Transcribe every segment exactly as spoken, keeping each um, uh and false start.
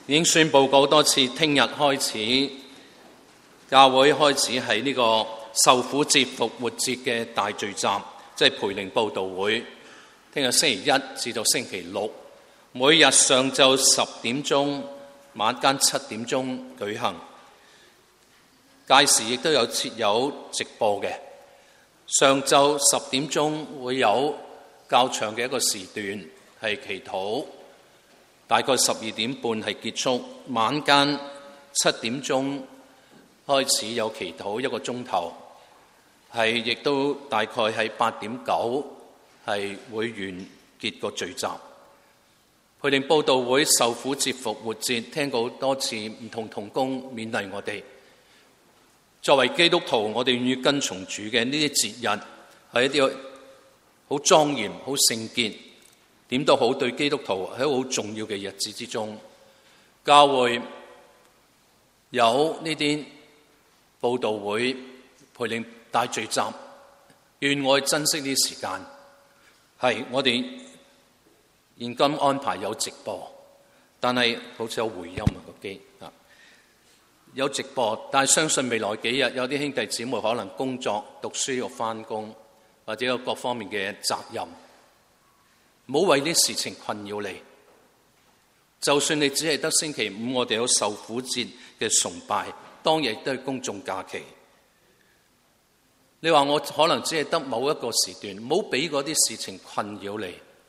已經宣佈過多次，聽日開始教會開始係呢個受苦節復活節嘅大聚集，即係培靈佈道會。聽日星期一至到星期六，每日上晝十點鐘、晚間七點鐘舉行。屆時亦都有設有直播嘅。上晝十點鐘會有較長嘅一個時段係祈禱，大概十二點半係結束。晚間七點鐘開始有祈禱一個鐘頭，係亦都大概喺八點九係會完結個聚集。培靈佈道會受苦節復活節，聽過多次唔同同工勉勵我哋。作為基督徒，我哋願意跟從主嘅呢啲節日係一啲好莊嚴、好聖潔，點都好，對基督徒喺好重要嘅日子之中，教會有呢啲佈道會、培靈大聚集，願我珍惜呢啲時間。係我哋現今安排有直播，但係好似有回音啊個機啊。有直播，但係相信未來幾日有啲兄弟姊妹可能工作、讀書要返工，或者有各方面嘅責任，唔好為啲事情困擾你。就算你只係得星期五，我哋有受苦節嘅崇拜，當日都係公眾假期。你話我可能只係得某一個時段，唔好俾嗰啲事情困擾你。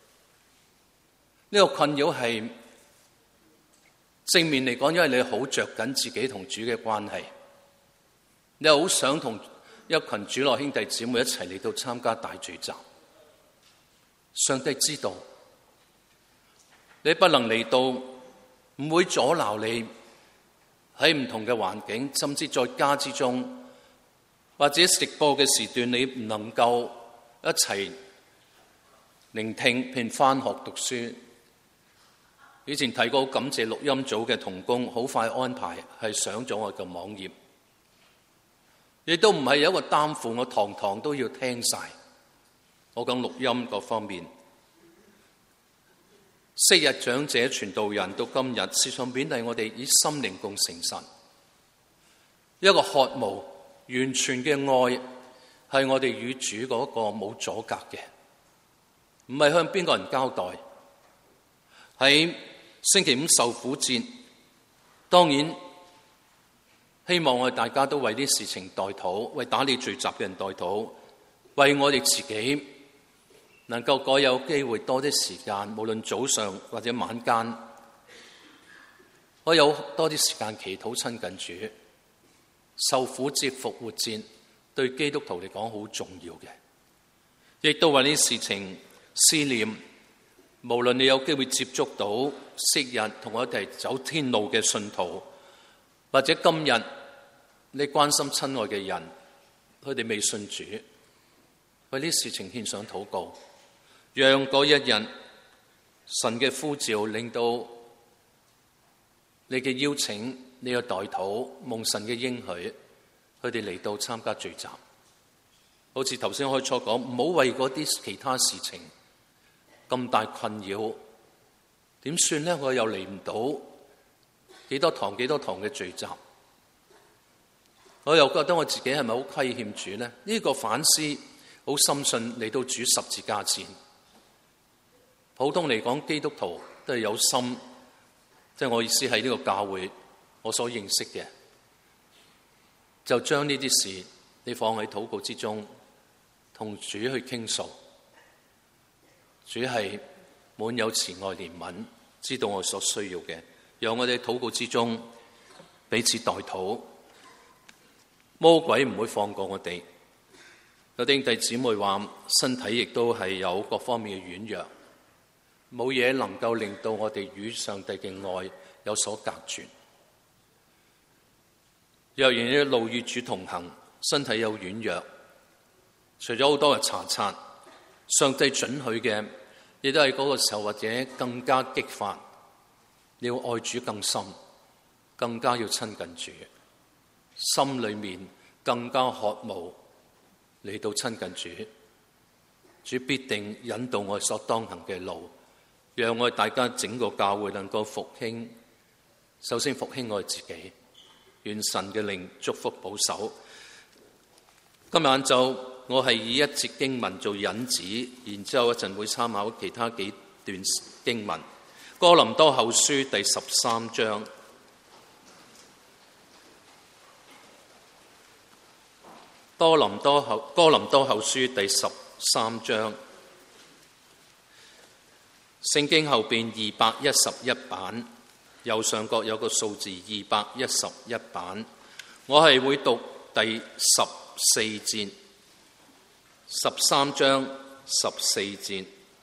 呢個困擾係正面嚟講，因為你好着緊自己同主嘅關係，你好想同一群主內兄弟姊妹一齊嚟到參加大聚集。上帝知道你不能嚟到，唔會阻撓你喺唔同嘅環境，甚至在家之中或者直播嘅時段，你唔能夠一齊聆聽，譬如返學讀書。以前提過，感謝錄音組嘅同工，好快安排係上咗我嘅網頁，亦都唔係有一個擔負，我堂堂都要聽晒。我講錄音各方面，昔日長者傳道人到今日，時常勉勵我哋以心靈共誠實，一個渴慕完全嘅愛，係我哋與主嗰個冇阻隔嘅，唔係向邊個人交代。喺星期五受苦節，當然希望我哋大家都為啲事情代禱，為打理聚集嘅人代禱，為我哋自己能夠改有機會多啲時間，無論早上或者晚間，我有多啲時間祈禱親近主。受苦節復活節對基督徒嚟講好重要嘅，亦都為呢啲事情思念。無論你有機會接觸到昔日同我一齊走天路嘅信徒，或者今日你關心親愛嘅人，佢哋未信主，為呢事情獻上禱告，讓嗰一日神嘅呼召令到你嘅邀請，你嘅代禱，蒙神嘅應許，佢哋嚟到參加聚集。好似頭先開初講，唔好為嗰啲其他事情咁大困擾，點算呢？我又嚟唔到幾多堂幾多堂嘅聚集，我又覺得我自己係咪好虧欠主呢？呢、這個反思好深信嚟到主十字架前。普通嚟講，基督徒都係有心，即係我意思係呢個教會我所認識嘅，就將呢啲事你放喺禱告之中，同主去傾訴。主係滿有慈愛憐憫，知道我所需要嘅，讓我哋禱告之中彼此代禱。魔鬼唔會放過我哋。有啲兄弟姊妹話，身體亦都係有各方面嘅軟弱，冇嘢能夠令到我哋與上帝嘅愛有所隔絕。若然一路與主同行，身體有軟弱，除咗好多嘅查察，上帝准許嘅，亦都係嗰個時候或者更加激發，你要愛主更深，更加要親近主，心裏面更加渴慕嚟到親近主。主必定引導我所當行嘅路，讓我哋大家整個教會能夠復興， 首先復興我自己，願神嘅靈祝福保守。今晚就我係以一節經文做引子，然之後一陣會參考其他幾段經文。哥林多後書第十三章。哥林多後哥林多後書第十三章，聖經後邊二百一十一版，右上角有個數字二百一十一版。我係會讀第十四節，十三章十四節。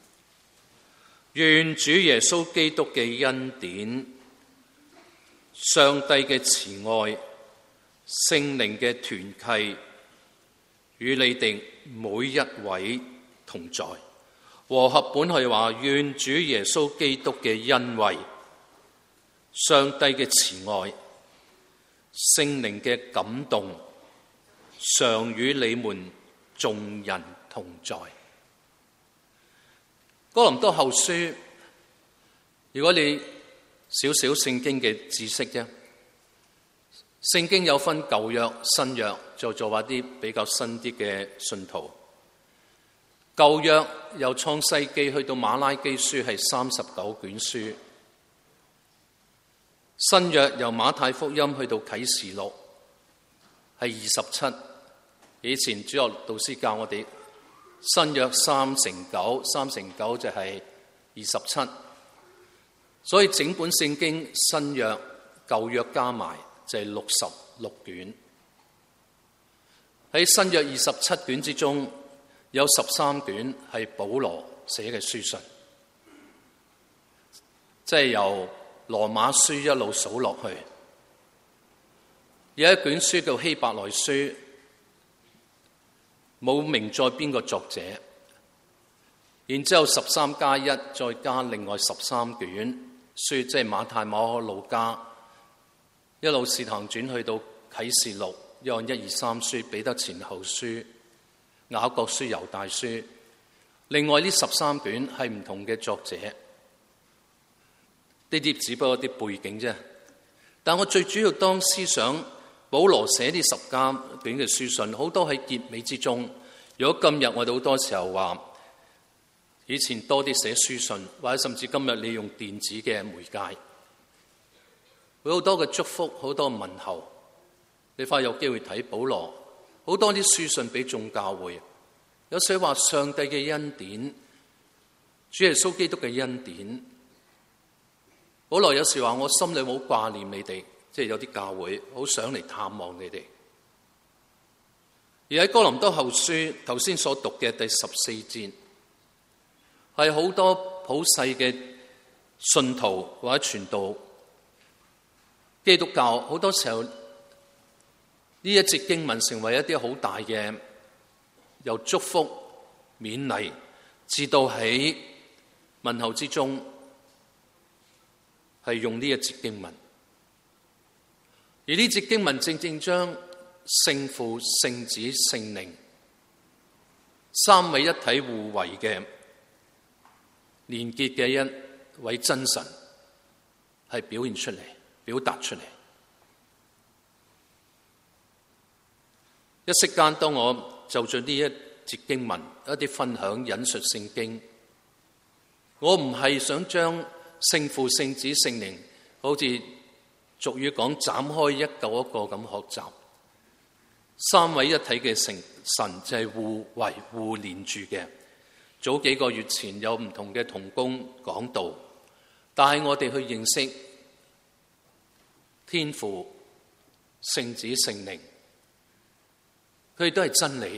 願主耶穌基督嘅恩典、上帝嘅慈愛、聖靈嘅團契，與你哋每一位同在。和合本係話，願主耶穌基督嘅恩惠、上帝嘅慈愛、聖靈嘅感動，常與你們眾人同在。哥林多後書，如果你少少聖經嘅知識啫，聖經有分舊約、新約，就做下啲比較新啲嘅信徒。舊約由創世記去到馬拉基書係三十九卷書，新約由馬太福音去到啟示錄係二十七。以前主學導師教我哋新約三乘九，三乘九就係二十七。所以整本聖經新約、舊約加埋就係六十六卷。喺新約二十七卷之中，有十三卷係保羅寫嘅書信，即係由羅馬書一路數落去。有一卷書叫希伯來書，冇明載邊個作者。然之後十三加一，再加另外十三卷書，即係馬太、馬可、路加，一路使徒行傳去到啟示錄、約翰一二三書、彼得前後書、雅各書、猶大書。另外呢十三卷係唔同嘅作者，呢啲只不過啲背景啫。但我最主要當思想保羅寫呢十家卷嘅書信，好多喺結尾之中。如果今日我哋好多時候話，以前多啲寫書信，或者甚至今日你用電子嘅媒介，會好多嘅祝福，好多問候。你快有機會睇保羅好多啲書信俾眾教會，有寫話上帝嘅恩典、主耶穌基督嘅恩典。保羅有時話我心裏好掛念你哋，即係有啲教會好想嚟探望你哋。而喺哥林多後書頭先所讀嘅第十四節，係好多普世嘅信徒或者傳道基督教，好多時候呢一節經文成為一啲好大嘅由祝福勉勵，至到喺問候之中係用呢一節經文。而呢節經文正正將聖父、聖子、聖靈三位一體互為嘅連結嘅一位真神係表現出嚟、表達出嚟。一息間，當我就住呢一節經文一啲分享引述聖經，我唔係想將聖父、聖子、聖靈好似俗語講斬開一嚿一個咁學習。三位一體嘅神就係互為互連住嘅。早幾個月前有唔同嘅同工講道，帶我哋去認識天父、聖子、聖靈，佢哋都係真理。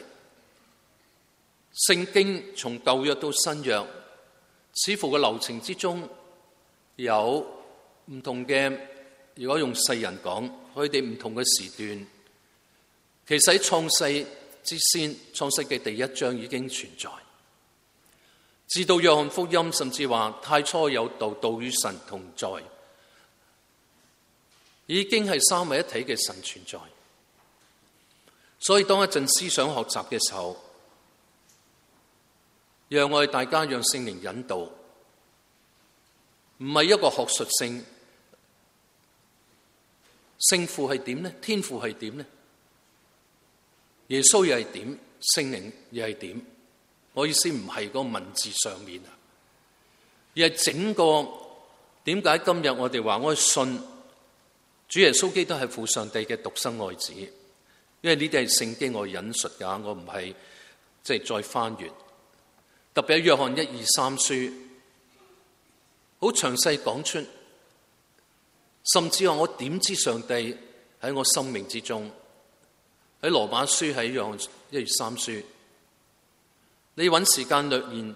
聖經從舊約到新約，似乎嘅流程之中有唔同嘅，如果用世人講，佢哋唔同嘅時段。其實喺創世之先，創世嘅第一章已經存在，至到約翰福音甚至話太初有道，道與神同在，已經係三位一體嘅神存在。所以當一陣思想學習嘅時候，讓我哋大家讓聖靈引導，唔係一個學術性， 聖父係點呢？天父係點呢？耶穌又係點？聖靈又係點？我意思唔係個文字上面啊，而係整個點解今日我哋話我信主耶穌基督係父上帝嘅獨生愛子，因為呢啲係聖經我引述㗎，我唔係即係再翻閱。特別喺約翰一二三書，好詳細講出，甚至話我點知上帝喺我生命之中。喺羅馬書，喺約翰一二三書，你揾時間略研，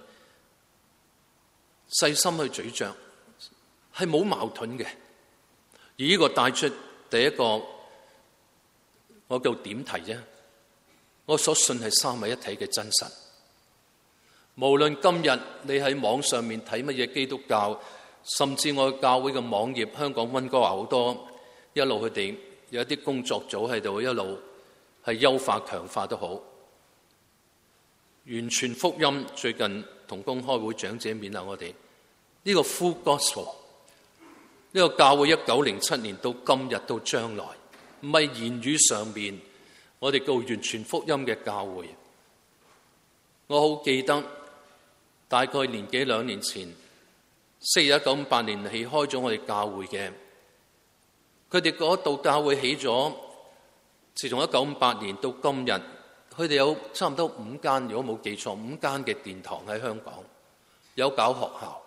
細心去咀嚼，係冇矛盾嘅。而呢個帶出第一個，我叫點題啫。我所信係三位一體嘅真實。無論今日你喺網上面睇乜嘢基督教，甚至我教會嘅網頁，香港溫哥華好多一路佢哋有一啲工作組喺度一路係優化強化都好。完全福音最近同工開會長者勉勵我哋，呢個 full gospel， 呢個教會一九零七年到今日到將來，唔係言語上面我哋叫完全福音嘅教會。我好記得大概年幾兩年前，昔日一九五八年起開咗我哋教會嘅，佢哋嗰度教會起咗。自從一九五八年到今日，佢哋有差唔多五間，如果冇記錯，五間嘅殿堂喺香港，有搞學校。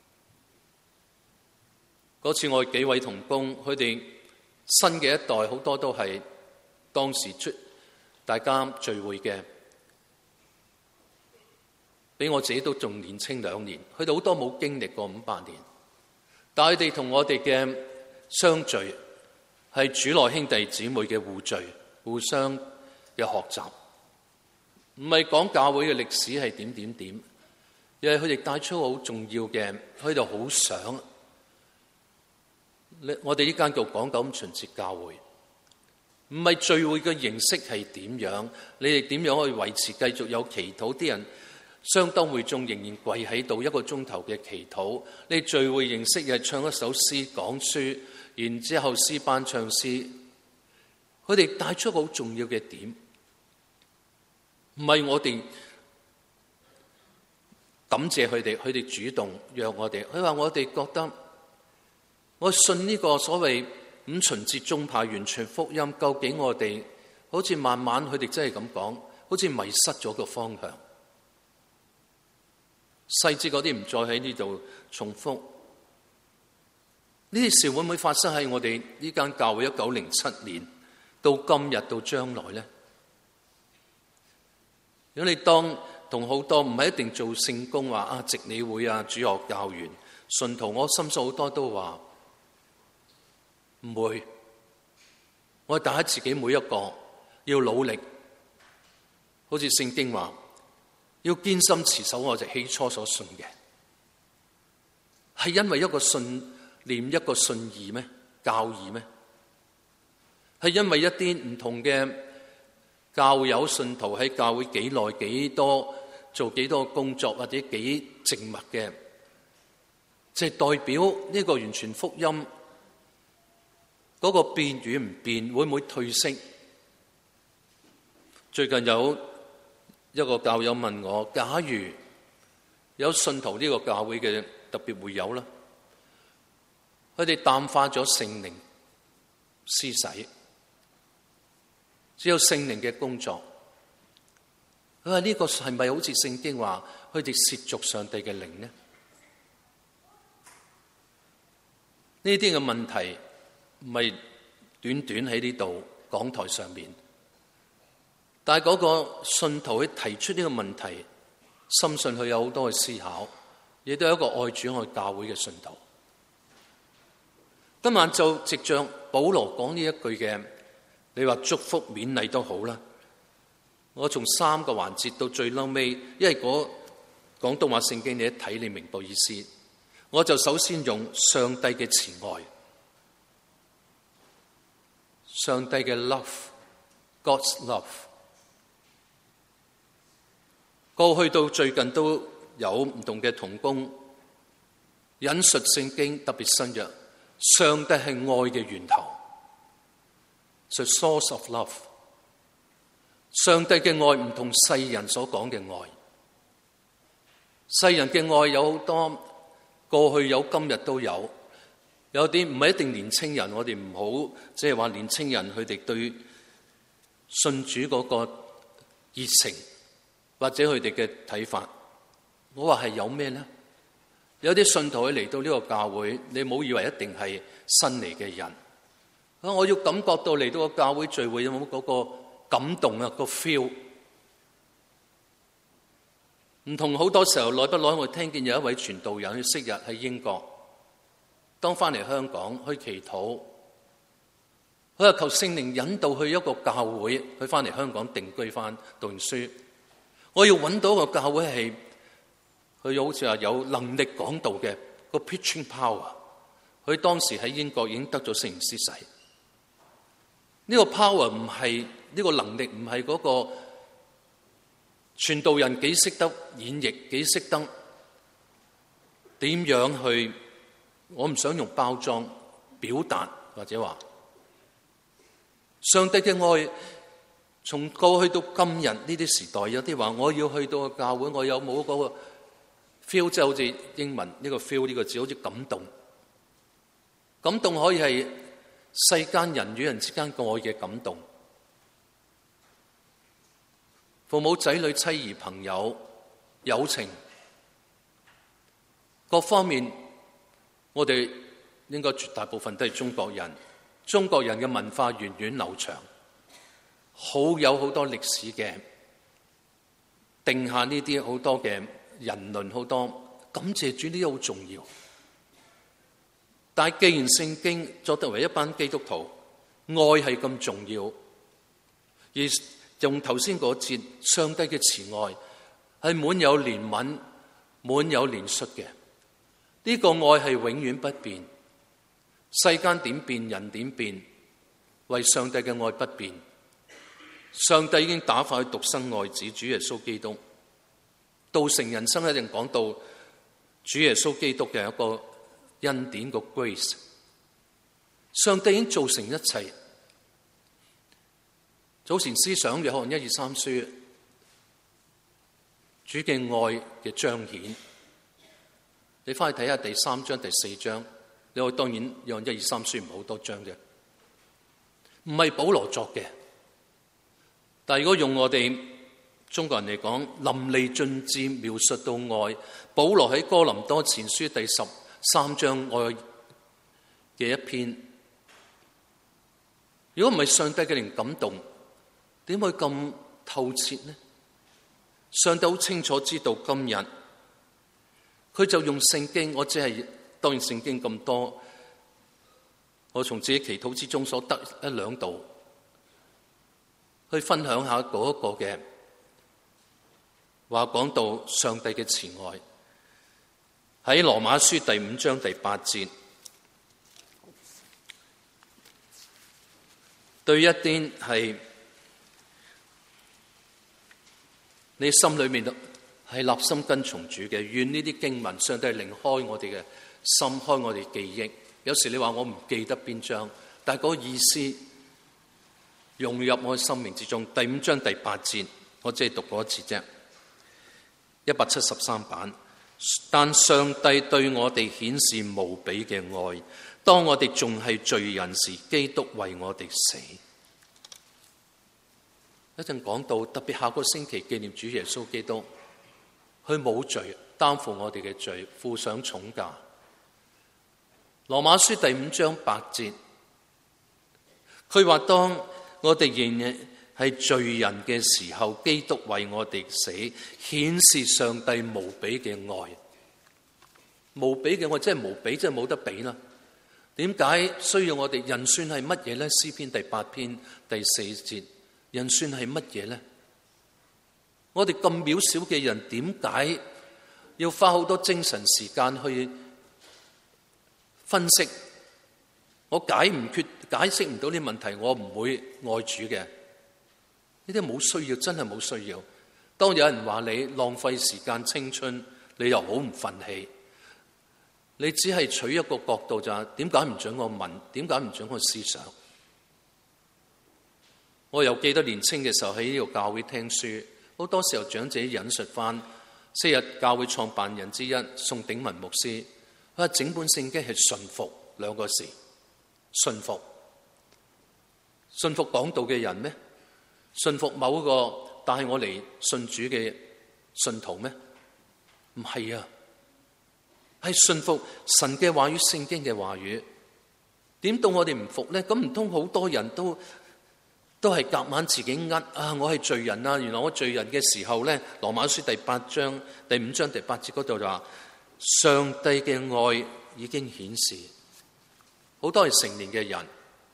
嗰次我哋幾位同工，佢哋新嘅一代好多都係當時出大家聚會嘅，比我自己都仲年青兩年。佢哋好多冇經歷過五八年，但係佢哋同我哋嘅相聚，係主內兄弟姊妹嘅互聚，互相嘅學習，唔係講教會嘅歷史係點點點，而係佢哋帶出好重要嘅，佢哋好想，我哋呢間叫港九旬節教會，唔係聚會嘅形式係點樣，你哋點樣可以維持繼續有祈禱，啲人相當會眾仍然跪喺度一個鐘頭嘅祈禱，你聚會形式又係唱一首詩講書。然之後詩班唱詩，佢哋帶出好重要嘅點，唔係我哋感謝佢哋，佢哋主動約我哋。佢話我哋覺得，我信呢個所謂五旬節宗派完全福音，究竟我哋好似慢慢佢哋真係咁講，好似迷失咗個方向。細節嗰啲唔再喺呢度重複。呢啲事會唔會發生喺我哋呢間教會一九零七年到今日到將來呢？如果你當同好多唔係一定做聖工話啊，殖理會啊，主學教員信徒，我深信好多都話唔會。我打自己每一個要努力，好似聖經話要堅心持守我哋起初所信嘅，係因為一個信念一個信義咩？教義咩？係因為一啲唔同嘅教友信徒喺教會幾耐幾多做幾多工作或者幾靜默嘅，即係代表呢個完全福音嗰個變與唔變，會唔會退色？最近有一個教友問我，假如有信徒呢個教會嘅特別會友啦，佢哋淡化咗聖靈施洗，只有聖靈嘅工作。佢話呢個係咪好似聖經話佢哋褻瀆上帝嘅靈呢？呢啲嘅問題唔係短短喺呢度講台上面，但係嗰個信徒佢提出呢個問題，深信佢有好多嘅思考，亦都係一個愛主愛教會嘅信徒。今晚就藉着保羅講呢一句嘅，你話祝福勉勵都好啦。我從三個環節到最嬲尾，因為嗰廣東話聖經你一睇你明白意思，我就首先用上帝嘅慈愛，上帝嘅 love，God's love。過去到最近都有唔同嘅同工引述聖經，特別新約。上帝係愛嘅源頭， The source of love。上帝嘅愛唔同世人所講嘅愛。世人嘅愛有好多，過去有，今日都有。有啲唔係一定年青人，我哋唔好即係話年青人佢哋對信主嗰個熱情或者佢哋嘅睇法。我話係有咩咧？有啲信徒佢嚟到呢個教會，你唔好以為一定係新嚟嘅人。我要感覺到嚟到個教會聚會有冇嗰個感動啊，個 feel。唔同好多時候，耐不耐我聽見有一位傳道人，佢昔日喺英國，當翻嚟香港去祈禱，佢話求聖靈引導去一個教會，佢翻嚟香港定居翻讀完書。我要揾到一個教會係佢好似話有能力講道嘅個 preaching power。佢當時喺英國已經得咗聖靈施洗。呢個 power 唔係呢個能力，唔係嗰個傳道人幾識得演繹，幾識得點樣去。我唔想用包裝表達，或者話上帝嘅愛從過去到今日呢啲時代，有啲話我要去到個教會，我有冇嗰個 feel？ 就好似英文呢個 feel 呢個字，好似感動。感動可以係世間人與人之間嘅愛嘅感動，父母仔女妻兒朋友友情各方面。我哋應該絕大部分都係中國人，中國人嘅文化源遠流長，好有好多歷史嘅定下呢啲好多嘅人倫，好多感謝主，呢啲好重要。但係既然聖經作得為一班基督徒，愛係咁重要，而用頭先嗰節上帝嘅慈愛係滿有憐憫、滿有憐恤嘅。呢個愛係永遠不變，世間點變，人點變，為上帝嘅愛不變。上帝已經打發佢獨生愛子主耶穌基督，道成人生一定講到主耶穌基督嘅一個恩典個 grace。上帝已經做成一切。早前思想約翰一二三書，主嘅愛嘅彰顯。你翻去睇下第三章、第四章，你話當然約翰一二三書唔係好多章啫，唔係保羅作嘅。但係如果用我哋中國人嚟講，淋漓盡致描述到愛，保羅喺哥林多前書第十三章愛嘅一篇。如果唔係上帝嘅靈感動，點會咁透徹呢？上帝好清楚知道今日。佢就用聖經，我只係當然聖經咁多，我從自己祈禱之中所得一兩度，去分享下嗰一個嘅話，講到上帝嘅慈愛，喺羅馬書第五章第八節，對一啲係你心裏面係立心跟從主嘅，願呢啲經文上帝靈開我哋嘅心，開我哋記憶。有時你話我唔記得邊章，但係嗰個意思融入我嘅生命之中。第五章第八節，我只係讀過一次啫，一百七十三版。但上帝對我哋顯示無比嘅愛，當我哋仲係罪人時，基督為我哋死。一陣講到，特別下個星期紀念主耶穌基督。佢冇罪，擔負我哋嘅罪，付上重價。羅馬書第五章八節，佢話當我哋仍然係罪人嘅時候，基督為我哋死，顯示上帝無比嘅愛。無比嘅愛，真係無比，真係冇得比啦。點解需要我哋？人算係乜嘢咧？詩篇第八篇第四節，人算係乜嘢咧？我哋咁渺小嘅人，點解要花好多精神時間去分析？我解唔決，解釋唔到啲問題，我唔會愛主嘅。呢啲冇需要，真係冇需要。當有人話你浪費時間青春，你又好唔忿氣。你只係取一個角度就係，點解唔准我問？點解唔准我思想？ 我又記得年青嘅時候喺呢個教會聽書，好多時候長者引述翻昔日教會創辦人之一宋鼎文牧師，佢話整本聖經係順服兩個字，順服。順服講道嘅人咩？順服某個帶我嚟信主嘅信徒咩？唔係啊，係順服神嘅話語、聖經嘅話語。點到我哋唔服咧？咁唔通好多人都都係夾硬自己呃啊！我係罪人啊！原來我罪人嘅時候咧，羅馬書第八章第五章第八節嗰度就話，上帝嘅愛已經顯示，好多係成年嘅人，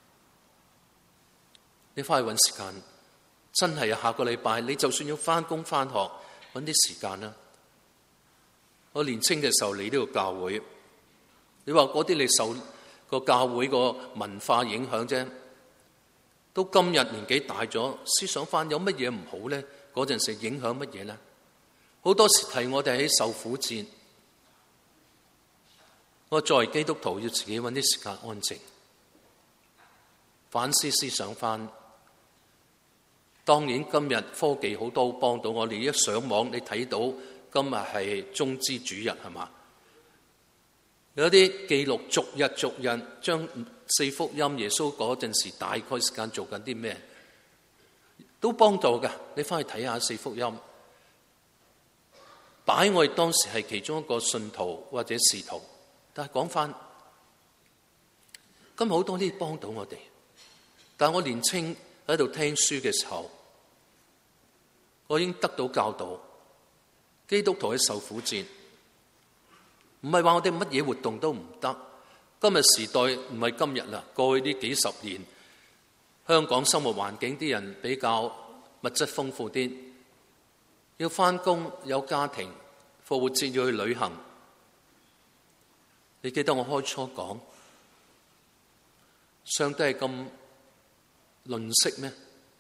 你翻去搵時間，真係啊！下個禮拜你就算要翻工翻學，搵啲時間啦。我年青嘅時候嚟呢個教會，你話嗰啲你受個教會個文化影響啫。到今日年紀大咗，思想翻有乜嘢唔好咧？嗰陣時影響乜嘢咧？好多時提我哋喺受苦節，我作為基督徒要自己搵啲時間安靜，反思思想翻。當然今日科技好多幫到我哋，一上網你睇到今日係中之主日係嘛？有啲記錄逐日逐日將四福音耶穌嗰陣時大概時間做緊啲咩，都幫到㗎。你翻去睇下四福音，擺我哋當時係其中一個信徒或者使徒，但係講翻今日好多呢啲幫到我哋。但係我年青喺度聽書嘅時候，我已經得到教導，基督徒嘅受苦節。唔係話我哋乜嘢活動都唔得。今日時代唔係今日啦，過去呢幾十年，香港生活環境啲人比較物質豐富啲，要返工有家庭，復活節要去旅行。你記得我開初講，上帝係咁吝嗇咩？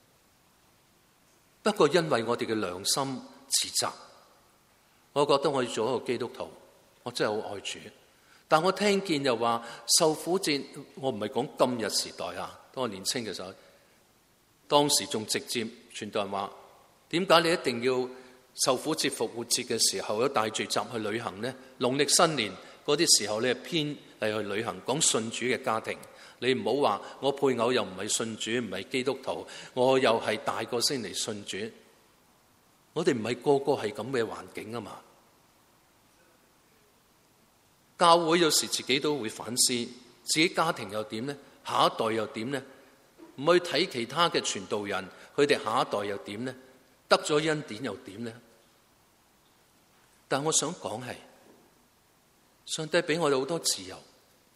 不過因為我哋嘅良心自責，我覺得我要做一個基督徒。我真係好愛主，但我聽見又話受苦節，我唔係講今日時代啊。當我年青嘅時候，當時仲直接傳道人話：點解你一定要受苦節、復活節嘅時候有大聚集去旅行呢？農曆新年嗰啲時候你係偏係去旅行，講信主嘅家庭。你唔好話我配偶又唔係信主，唔係基督徒，我又係大個先嚟信主。我哋唔係個個係咁嘅環境啊嘛。教會有時自己都會反思，自己家庭又點呢？下一代又點呢？唔去睇其他嘅傳道人，佢哋下一代又點呢？得咗恩典又點呢？但我想講係，上帝俾我哋好多自由。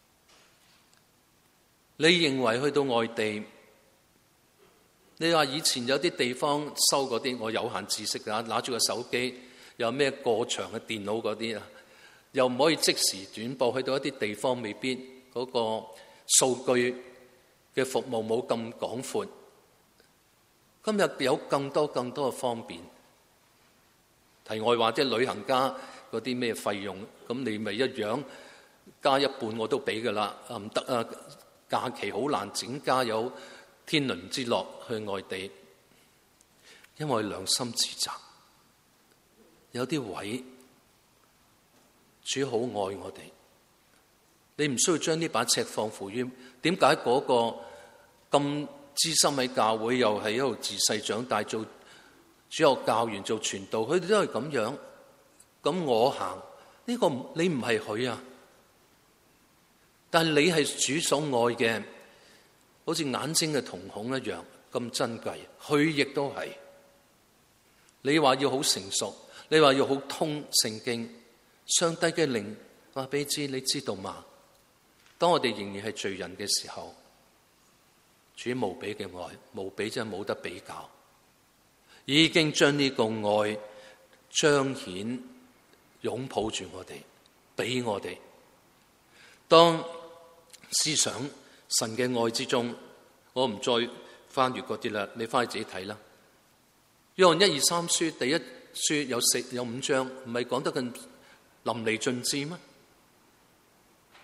你認為去到外地，你話以前有啲地方收嗰啲，我有限知識㗎，拿住個手機，有咩過場嘅電腦嗰啲啊？又唔可以即時轉播，去到一啲地方未必嗰個數據嘅服務冇咁廣闊。今日有更多更多嘅方便。題外話，即係旅行家嗰啲咩費用，咁你咪一樣加一半我都俾㗎啦。啊唔得啊，假期好難整加有天倫之樂去外地，因為良心自責，有啲位。主好愛我哋，你唔需要將呢把尺放乎於點解嗰個咁資深喺教會，又係一路自細長大做主學教員做傳道，佢哋都係咁樣。咁我行呢個你唔係佢啊，但係你係主所愛嘅，好似眼睛嘅瞳孔一樣咁珍貴。佢亦都係。你話要好成熟，你話要好通聖經。上帝嘅靈話俾你知，你知道嗎？當我哋仍然係罪人嘅時候，主無比嘅愛，無比真係冇得比較，已經將呢個愛彰顯，擁抱住我哋，俾我哋。當思想神嘅愛之中，我唔再翻閱嗰啲啦，你翻去自己睇啦。約翰一二三書第一書有四有五章，唔係講得咁淋漓盡致嗎？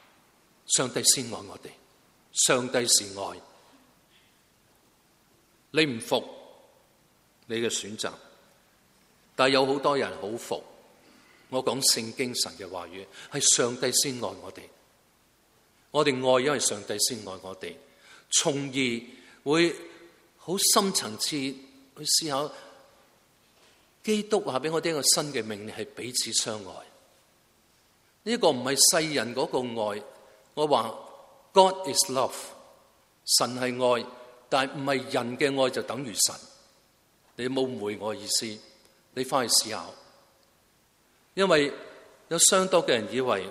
上帝先愛我哋，上帝是愛。 你唔服你嘅選擇，但係有好多人好服。我講聖經神嘅話語，係上帝先愛我哋，我哋愛因為上帝先愛我哋，從而會好深層次去思考，基督話俾我哋一個新嘅命令係彼此相愛。呢、這個唔係世人嗰個愛，我話 God is love， 神係愛，但係唔係人嘅愛就等於神。你冇誤會我嘅意思，你翻去思考。因為有相當嘅人以為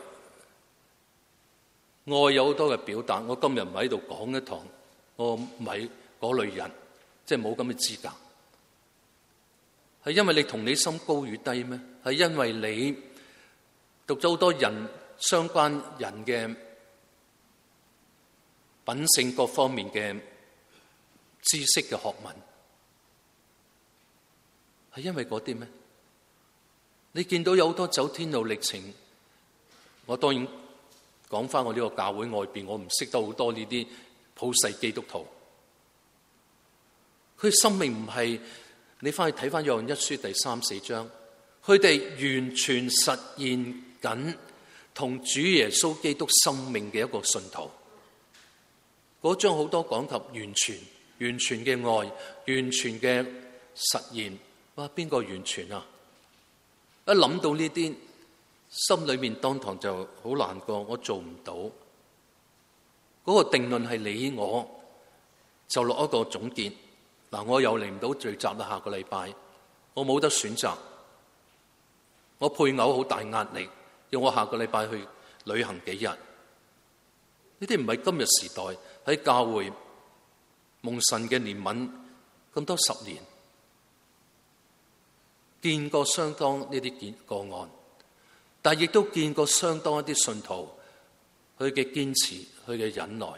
愛有好多嘅表達，我今日唔喺度講一堂，我唔係嗰類人，即係冇咁嘅資格。係因為你同理心高與低咩？係因為你讀咗好多人相關人嘅品性各方面嘅知識嘅學問，係因為嗰啲咩？你見到有好多走天路歷程，我當然講翻我呢個教會外邊，我唔識得好多呢啲普世基督徒。佢生命唔係，你翻去睇翻約翰一書第三四章，佢哋完全實現緊同主耶穌基督生命嘅一個信徒。嗰章好多講及完全、完全嘅愛、完全嘅實現。哇！邊個完全啊？一諗到呢啲，心裏面當堂就好難過，我做唔到。嗰個定論係你我，就落一個總結。嗱，我又嚟唔到聚集啦，下個禮拜我冇得選擇。我配偶好大壓力，要我下個禮拜去旅行幾日。呢啲唔係今日時代喺教會蒙神嘅憐憫咁多十年。見過相當呢啲個案，但亦都見過相當一啲信徒佢嘅堅持，佢嘅忍耐，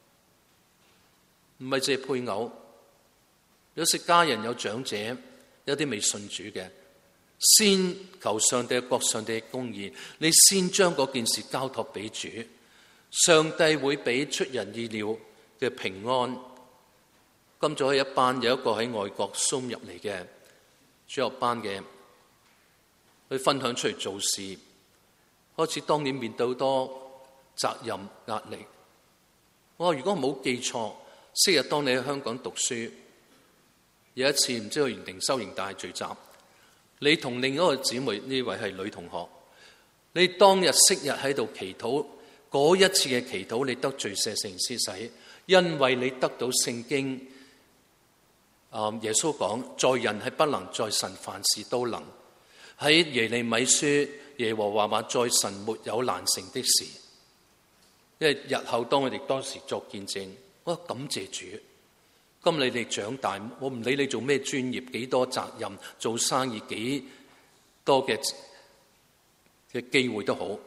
唔係淨係配偶，有時家人有長者，有啲未信主嘅，先求上帝嘅國、上帝嘅公義，你先將嗰件事交託俾主，上帝會俾出人意料嘅平安。今早喺一班有一個喺外國送入嚟嘅主學班嘅，去分享出嚟做事，開始當年面對好多責任壓力。我話如果冇記錯，昔日當你喺香港讀書，有一次唔知去完靈修營大聚集，你同另一個姊妹，呢位係女同學，你當日昔日喺度祈禱，嗰一次嘅祈禱你得罪赦聖施洗，因為你得到聖經。啊！耶穌講，在人係不能，在神凡事都能。喺耶利米書，耶和華話，在神沒有難成的事。因為日後當我哋當時作見證，我感謝主。今你哋長大，我唔理你做咩專業，幾多責任，做生意幾多嘅嘅機會都好。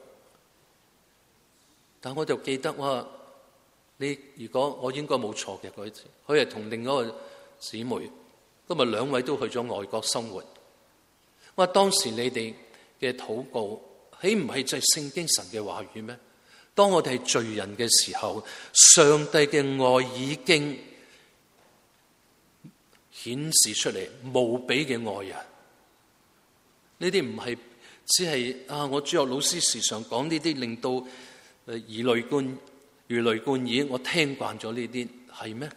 但我就記得哇，你如果我應該冇錯嘅嗰次，佢係同另一個姊妹，今日兩位都去咗外國生活。我話當時你哋嘅禱告，豈唔係就係聖經神嘅話語咩？當我哋係罪人嘅時候，上帝嘅愛已經顯示出嚟，無比嘅愛啊！呢啲唔係只係啊，我主學老師時常講呢啲，令到誒如雷貫如雷貫耳，我聽慣咗呢啲，係咩？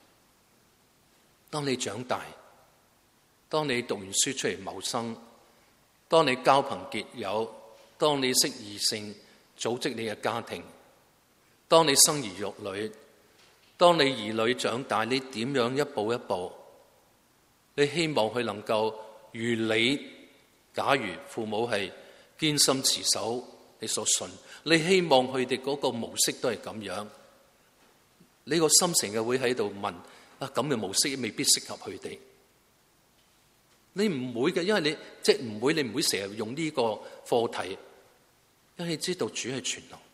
當你長大，當你讀完書出嚟謀生，當你交朋結友，當你識異性組織你嘅家庭，當你生兒育女，當你兒女長大，你點樣一步一步？你希望佢能夠如你，假如父母係堅心持守你所信，你希望佢哋嗰個模式都係咁樣，你個心成日會喺度問。啊，咁嘅模式未必適合佢哋。你唔會嘅，因為你即係唔會，你唔會成日用呢個課題，因為你知道主係全能。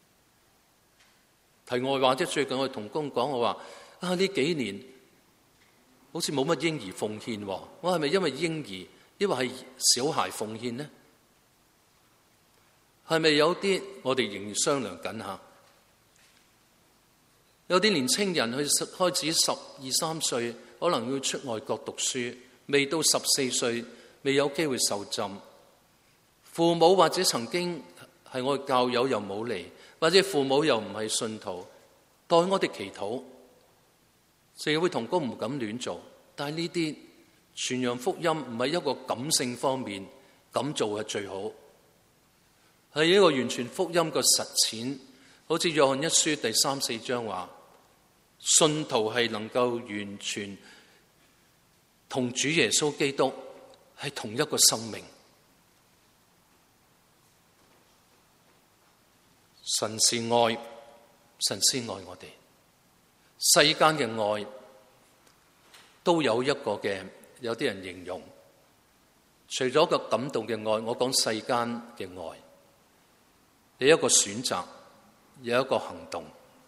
題外話，即係最近我同工講，我話啊呢幾年好似冇乜嬰兒奉獻喎，我係咪因為嬰兒，抑或係小孩奉獻呢？係咪有啲我哋仍然商量緊下？有啲年青人佢開始十二三歲可能要出外國讀書，未到十四歲，未有機會受浸。父母或者曾經係我哋教友又冇嚟，或者父母又唔係信徒，代我哋祈禱，社會同工唔敢亂做。但係呢啲傳揚福音唔係一個感性方面，咁做係最好，係一個完全福音嘅實踐。好似約翰一書第三四章話，信徒係能夠完全同主耶穌基督係同一個生命。神是愛，神先愛我哋。世間嘅愛都有一個嘅，有啲人形容，除咗個感動嘅愛，我講世間嘅愛，你有一個選擇，有一個行動。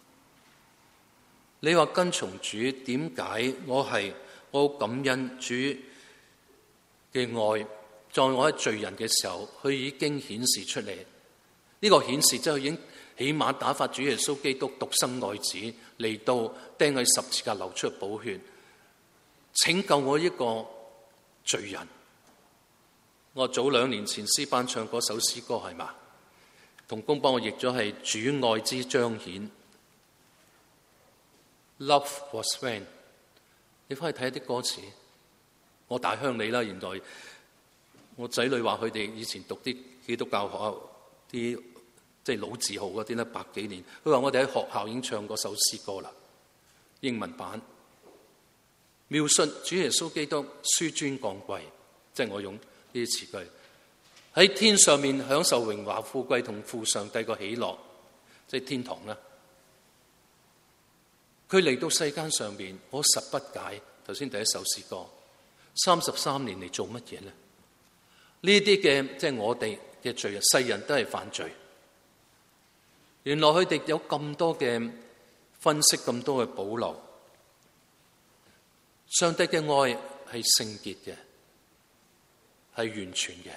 你話跟從主，點解我係我好感恩主嘅愛，在我喺罪人嘅時候，佢已經顯示出嚟。呢、這個顯示即係已經起碼打發主耶穌基督獨生愛子嚟到釘喺十字架流出寶血，拯救我一個罪人。我早兩年前詩班唱嗰首詩歌係嘛？同工幫我譯咗係主愛之彰顯。Love was when， 你翻去睇一啲歌詞。我大鄉里啦，現在我仔女話佢哋以前讀啲基督教學校啲即係老字號嗰啲咧，百幾年。佢話我哋喺學校已經唱過首詩歌啦，英文版描述主耶穌基督紆尊降貴，即係我用呢啲詞句，喺天上面享受榮華富貴同父上帝個喜樂，即係天堂啦。佢嚟到世間上面，我實不解。頭先第一首詩歌，三十三年嚟做乜嘢呢？呢啲嘅即係我哋嘅罪人，世人都係犯罪。原來佢哋有咁多嘅分析，咁多嘅保留。上帝嘅愛係聖潔嘅，係完全嘅。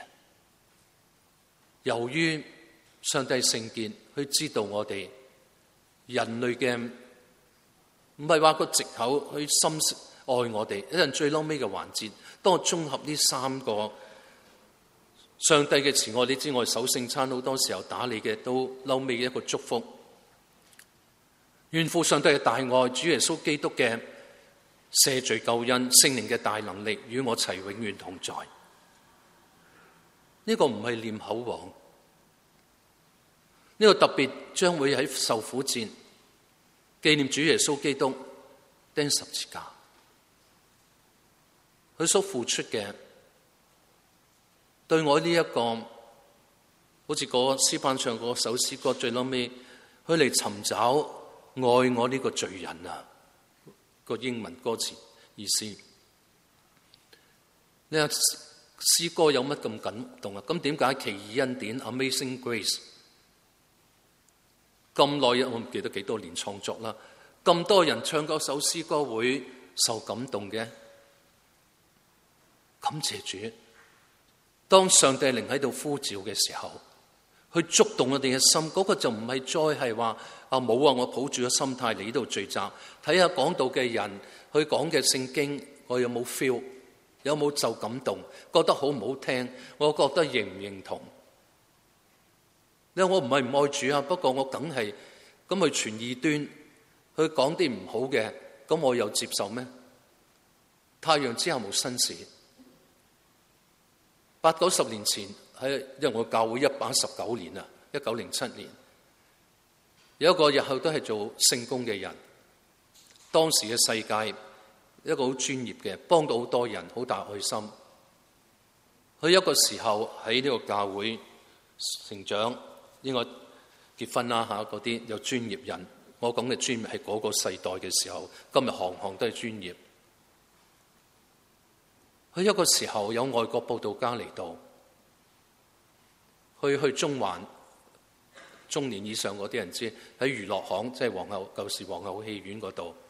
由於上帝聖潔，佢知道我哋人類嘅唔係話個藉口去深愛我哋。一陣最嬲尾嘅環節，當我綜合呢三個上帝嘅慈愛，你知我哋守聖餐好多時候打理嘅都嬲尾嘅一個祝福。願父上帝嘅大愛，主耶穌基督嘅赦罪救恩，聖靈嘅大能力與我齊永遠同在。呢個唔係念口簧，呢個特別將會喺受苦節紀念主耶穌基督釘十字架，佢所付出嘅，對我呢、這、一個好似個詩班唱嗰首詩歌最後尾，佢嚟尋找愛我呢個罪人啊，個英文歌詞意思。你話詩歌有乜咁感動啊？咁點解奇異恩典 Amazing Grace 咁耐我唔記得幾多年創作啦，咁多人唱嗰首詩歌會受感動嘅？感謝主，當上帝靈喺度呼召嘅時候，去觸動我哋嘅心，嗰、那個就唔係再係話啊冇啊，我抱住個心態嚟呢度聚集，睇下講道嘅人去講嘅聖經，我有冇 feel， 有冇受感動，覺得好唔好聽，我覺得認唔認同？你話我唔係唔愛主啊，不過我梗係咁去傳異端，去講啲唔好嘅，咁我又接受咩？太陽之下無新事。八九十年前喺，因為我教會一百一十九年啊，一九零七年，有一個日後都係做聖工嘅人，當時嘅世界一個好專業嘅，幫到好多人，好大愛心。佢一個時候喺呢個教會成長，應該結婚啦嚇，嗰啲有專業人。我講嘅專業係嗰個世代嘅時候，今日行行都係專業。佢一個時候有外國佈道家嚟到，去去中環，中年以上嗰啲人知喺娛樂行，即係皇后舊時皇后戲院嗰度，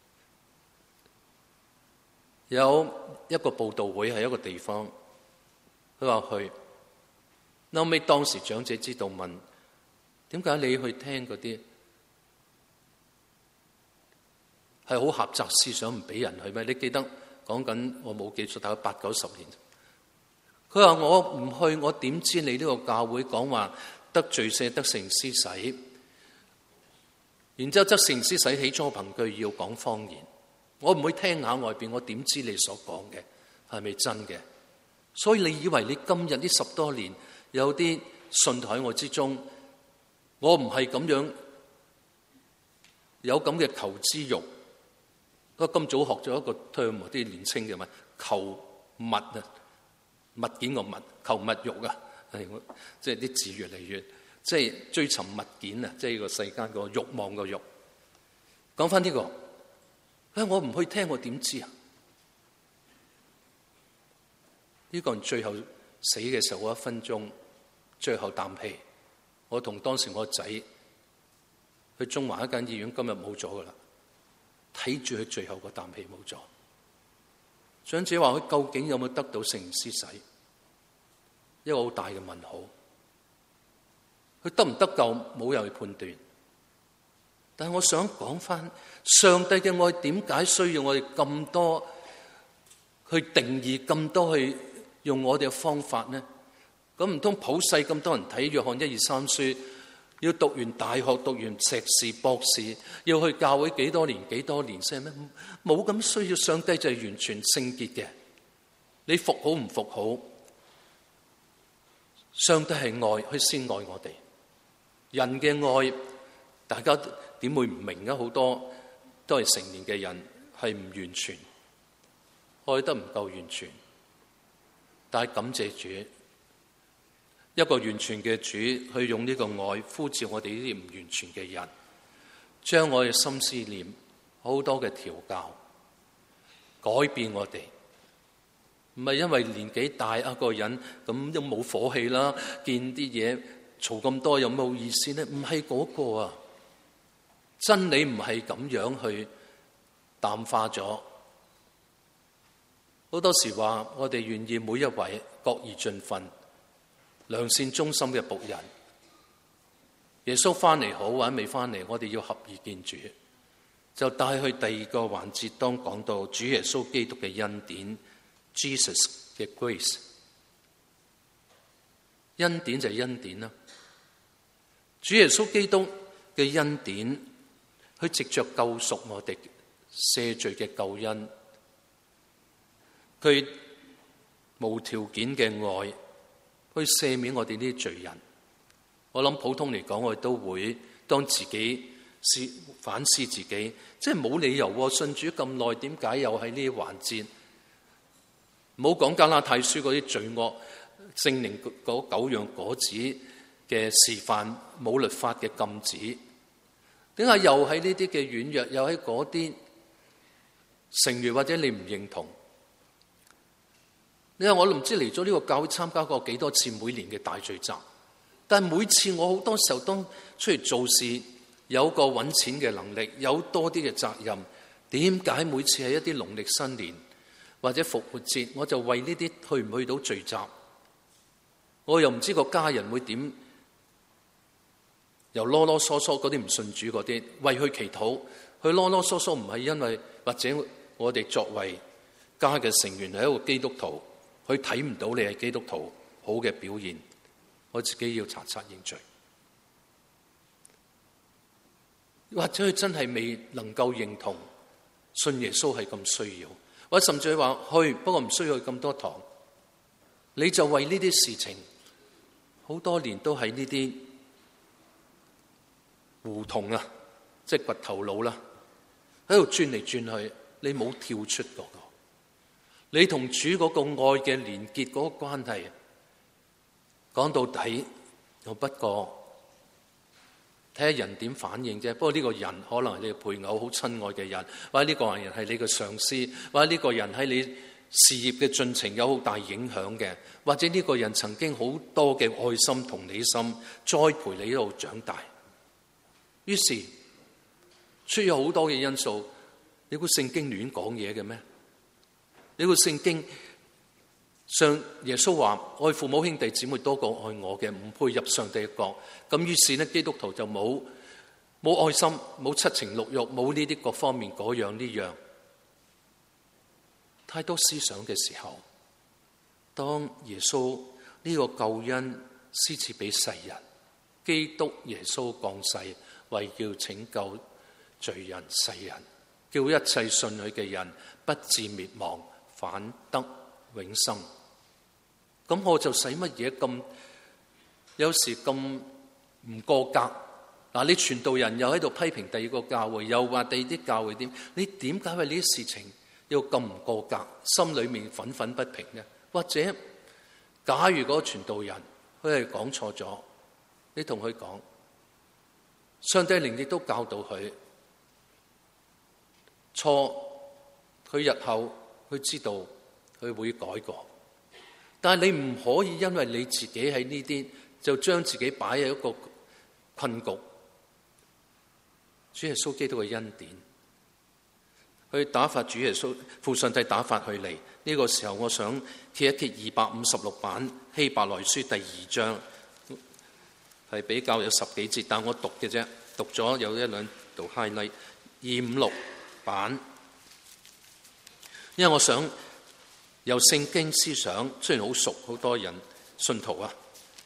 有一個佈道會係一個地方。佢話去，後尾當時長者知道問：點解你去聽嗰啲？ 係好狹窄思想，唔俾人去咩？你記得講緊我冇記錯，大概八九十年。佢話我唔去，我點知你呢個教會講話得罪赦得聖施洗？然之後則聖施洗起初憑據要講方言，我唔會聽下外邊，我點知你所講嘅係咪真嘅？所以你以為你今日呢十多年有啲信喺我之中，我唔係咁樣有咁嘅求知欲。我今早學咗一個 term， 啲年青嘅嘛，求物啊，物件個物，求物欲啊，即係啲字越嚟越，即係追尋物件啊，即係呢個世間個慾望個慾。講翻呢個，哎，我唔去聽，我點知啊？呢個人最後死嘅時候嗰一分鐘，最後啖氣，我同當時我仔去中環一間醫院，今日冇咗噶啦。睇住佢最後個啖氣冇咗，長者話佢究竟有冇得到聖靈施洗？一個好大嘅問號。佢得唔得救冇人去判斷，但係我想講翻上帝嘅愛點解需要我哋咁多去定義，咁多去用我哋嘅方法呢？咁唔通普世咁多人睇約翰一二三書？要讀完大學，讀完碩士、博士，要去教會幾多年、幾多年先咩？冇咁需要。上帝就係完全聖潔嘅，你服好唔服好？上帝係愛，佢先愛我哋。人嘅愛，大家點會唔明啊？好多都係成年嘅人，係唔完全，愛得唔夠完全。但係感謝主。一個完全嘅主去用呢個愛呼召我哋呢啲唔完全嘅人，將我嘅心思念好多嘅調教，改變我哋。唔係因為年紀大一個人咁都冇火氣啦，見啲嘢嘈咁多有冇意思呢？唔係嗰個啊，真理唔係咁樣去淡化咗。好多時話我哋願意每一位各而盡分，良善忠心嘅僕人，耶穌翻嚟好或者未翻嚟，我哋要合意見主，就帶去第二個環節。當講到主耶穌基督嘅恩典 ，Jesus 嘅 grace， 恩典就係恩典啦。主耶穌基督嘅恩典，佢藉着救贖我哋赦罪嘅救恩，佢無條件嘅愛。去赦免我哋呢啲罪人，我諗普通嚟講，我哋都會當自己思反思自己，即係冇理由喎，信主咁耐，點解又喺呢啲環節？唔好講加拉太書嗰啲罪惡，聖靈嗰九樣果子嘅示範，冇律法嘅禁止，點解又喺呢啲嘅軟弱，又喺嗰啲成員或者你唔認同？你話我唔知嚟咗呢個教會參加過幾多次每年嘅大聚集，但係每次我好多時候當出嚟做事，有個揾錢嘅能力，有多啲嘅責任，點解每次係一啲農曆新年或者復活節，我就為呢啲去唔去到聚集？我又唔知個家人會點，又囉囉嗦嗦嗰啲唔信主嗰啲，為佢祈禱，佢囉囉嗦嗦唔係因為或者我哋作為家嘅成員係一個基督徒。佢睇唔到你係基督徒好嘅表現，我自己要查查認罪，或者佢真係未能夠認同信耶穌係咁需要，或者甚至佢話去，不過唔需要去咁多堂，你就為呢啲事情好多年都喺呢啲胡同啊，即係掘頭腦啦，喺度轉嚟轉去，你冇跳出嗰個。你同主嗰個愛嘅連結嗰個關係，講到底，我不過睇下人點反應啫。不過呢個人可能係你嘅配偶，好親愛嘅人，或者呢個人係你嘅上司，或者呢個人喺你事業嘅進程有好大影響嘅，或者呢個人曾經好多嘅愛心同理心栽培你一路長大。於是出咗好多嘅因素，你估聖經亂講嘢嘅咩？呢個聖經上耶穌話愛父母兄弟姊妹多過愛我嘅，唔配入上帝嘅國。咁於是呢，基督徒就冇冇愛心，冇七情六欲，冇呢啲各方面嗰樣呢樣，太多思想嘅時候，當耶穌呢個救恩施賜俾世人，基督耶穌降世，為要拯救罪人世人，叫一切信佢嘅人不至滅亡，反得永生。咁我就使乜嘢咁有時咁唔過格？嗱，你傳道人又喺度批評第二個教會，又話第二啲教會點？你點解為呢啲事情要咁唔過格？心裏面憤憤不平呢？或者假如嗰個傳道人佢係講錯咗，你同佢講，上帝靈亦都教導佢錯，佢日後佢知道佢會改過。但係你唔可以因為你自己喺呢啲就將自己擺喺一個困局。主耶穌基督嘅恩典，去打發主耶穌父上帝打發佢嚟。呢個時候我想揭一揭二百五十六版希伯來書第二章，係比較有十幾節，但我讀嘅啫，讀咗有一兩度 highlight。二五六版，因為我想由聖經思想，雖然好熟，好多人信徒啊，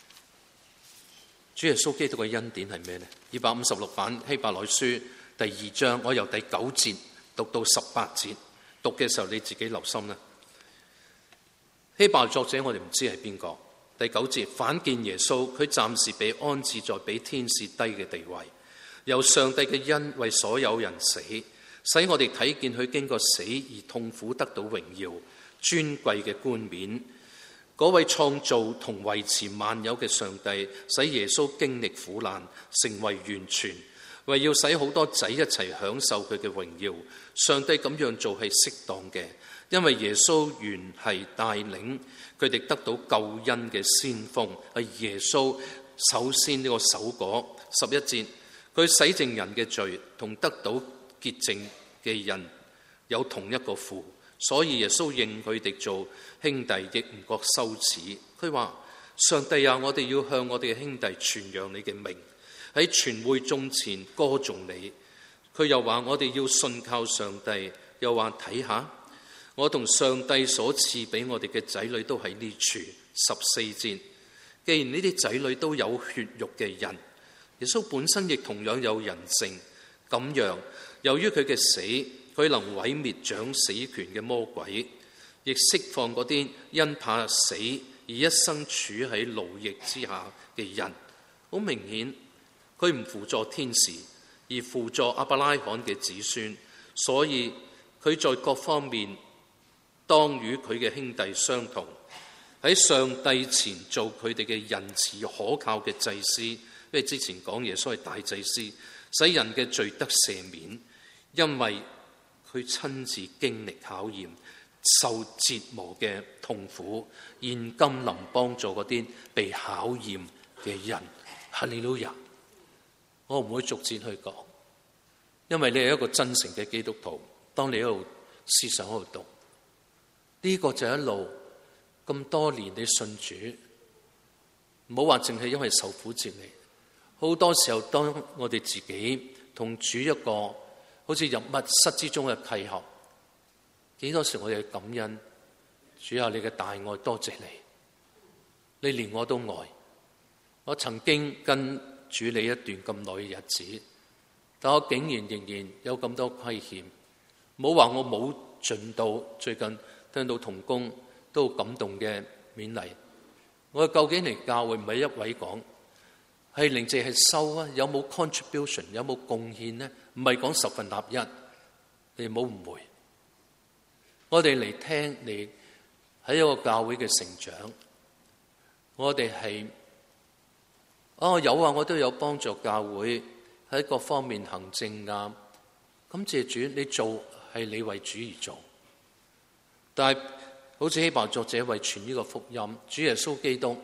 主耶穌基督嘅恩典係咩呢？二百五十六版希伯來書第二章，我由第九節讀到十八節，讀嘅時候你自己留心啦。希伯來作者我哋唔知係邊個。第九節，反見耶穌，佢暫時被安置在比天使低嘅地位，由上帝嘅恩為所有人死，使我哋睇見佢經過死而痛苦得到榮耀尊貴嘅冠冕。嗰位創造同維持萬有嘅上帝，使耶穌經歷苦難，成為完全，為要使好多仔一齊享受佢嘅榮耀。上帝咁樣做係適當嘅，因為耶穌原係帶領佢哋得到救恩嘅先鋒，係耶穌首先呢個首果。十一節，佢洗淨人嘅罪，同得到潔淨嘅人有同一個父。所以耶穌認佢哋做兄弟，亦唔覺羞恥。佢話：上帝啊，我哋要向我哋嘅兄弟傳揚你嘅名，喺全會眾前歌頌你。佢又話：我哋要信靠上帝。又話：睇下，我同上帝所賜俾我哋嘅仔女都喺呢處。十四節，既然呢啲仔女都有血肉嘅人，耶穌本身亦同樣有人性。咁樣，由於佢嘅死，佢能毀滅掌死權嘅魔鬼，亦釋放嗰啲因怕死而一生處喺奴役之下嘅人。好明顯，佢唔輔助天使，而輔助亞伯拉罕嘅子孫，所以佢在各方面當與佢嘅兄弟相同，喺上帝前做佢哋嘅仁慈可靠嘅祭司。因為之前講耶穌係大祭司，使人嘅罪得赦免，因為佢親自經歷考驗、受折磨嘅痛苦，現今能幫助嗰啲被考驗嘅人。哈利路亞！我唔會逐漸去講，因為你係一個真誠嘅基督徒。當你喺度思想喺度讀，呢、這個就一路咁多年你信主，唔好話淨係因為受苦接你。好多時候，當我哋自己同主一個好似入密室之中嘅契合，幾多時我哋感恩，主啊，你嘅大愛，多謝你，你連我都愛。我曾經跟主你一段咁耐嘅日子，但我竟然仍然有咁多虧欠。唔好話我冇盡到，最近聽到同工都好感動嘅勉勵。我究竟嚟教會唔係一位講，係零淨係收啊？有冇 contribution？ 有冇貢獻呢？唔係講十分合一，你唔好誤會。我哋嚟聽，嚟喺一個教會嘅成長，我哋係哦有啊，我都有幫助教會喺各方面行政啊。感謝主，你做係你為主而做。但係好似希伯來作者為傳呢個福音，主耶穌基督。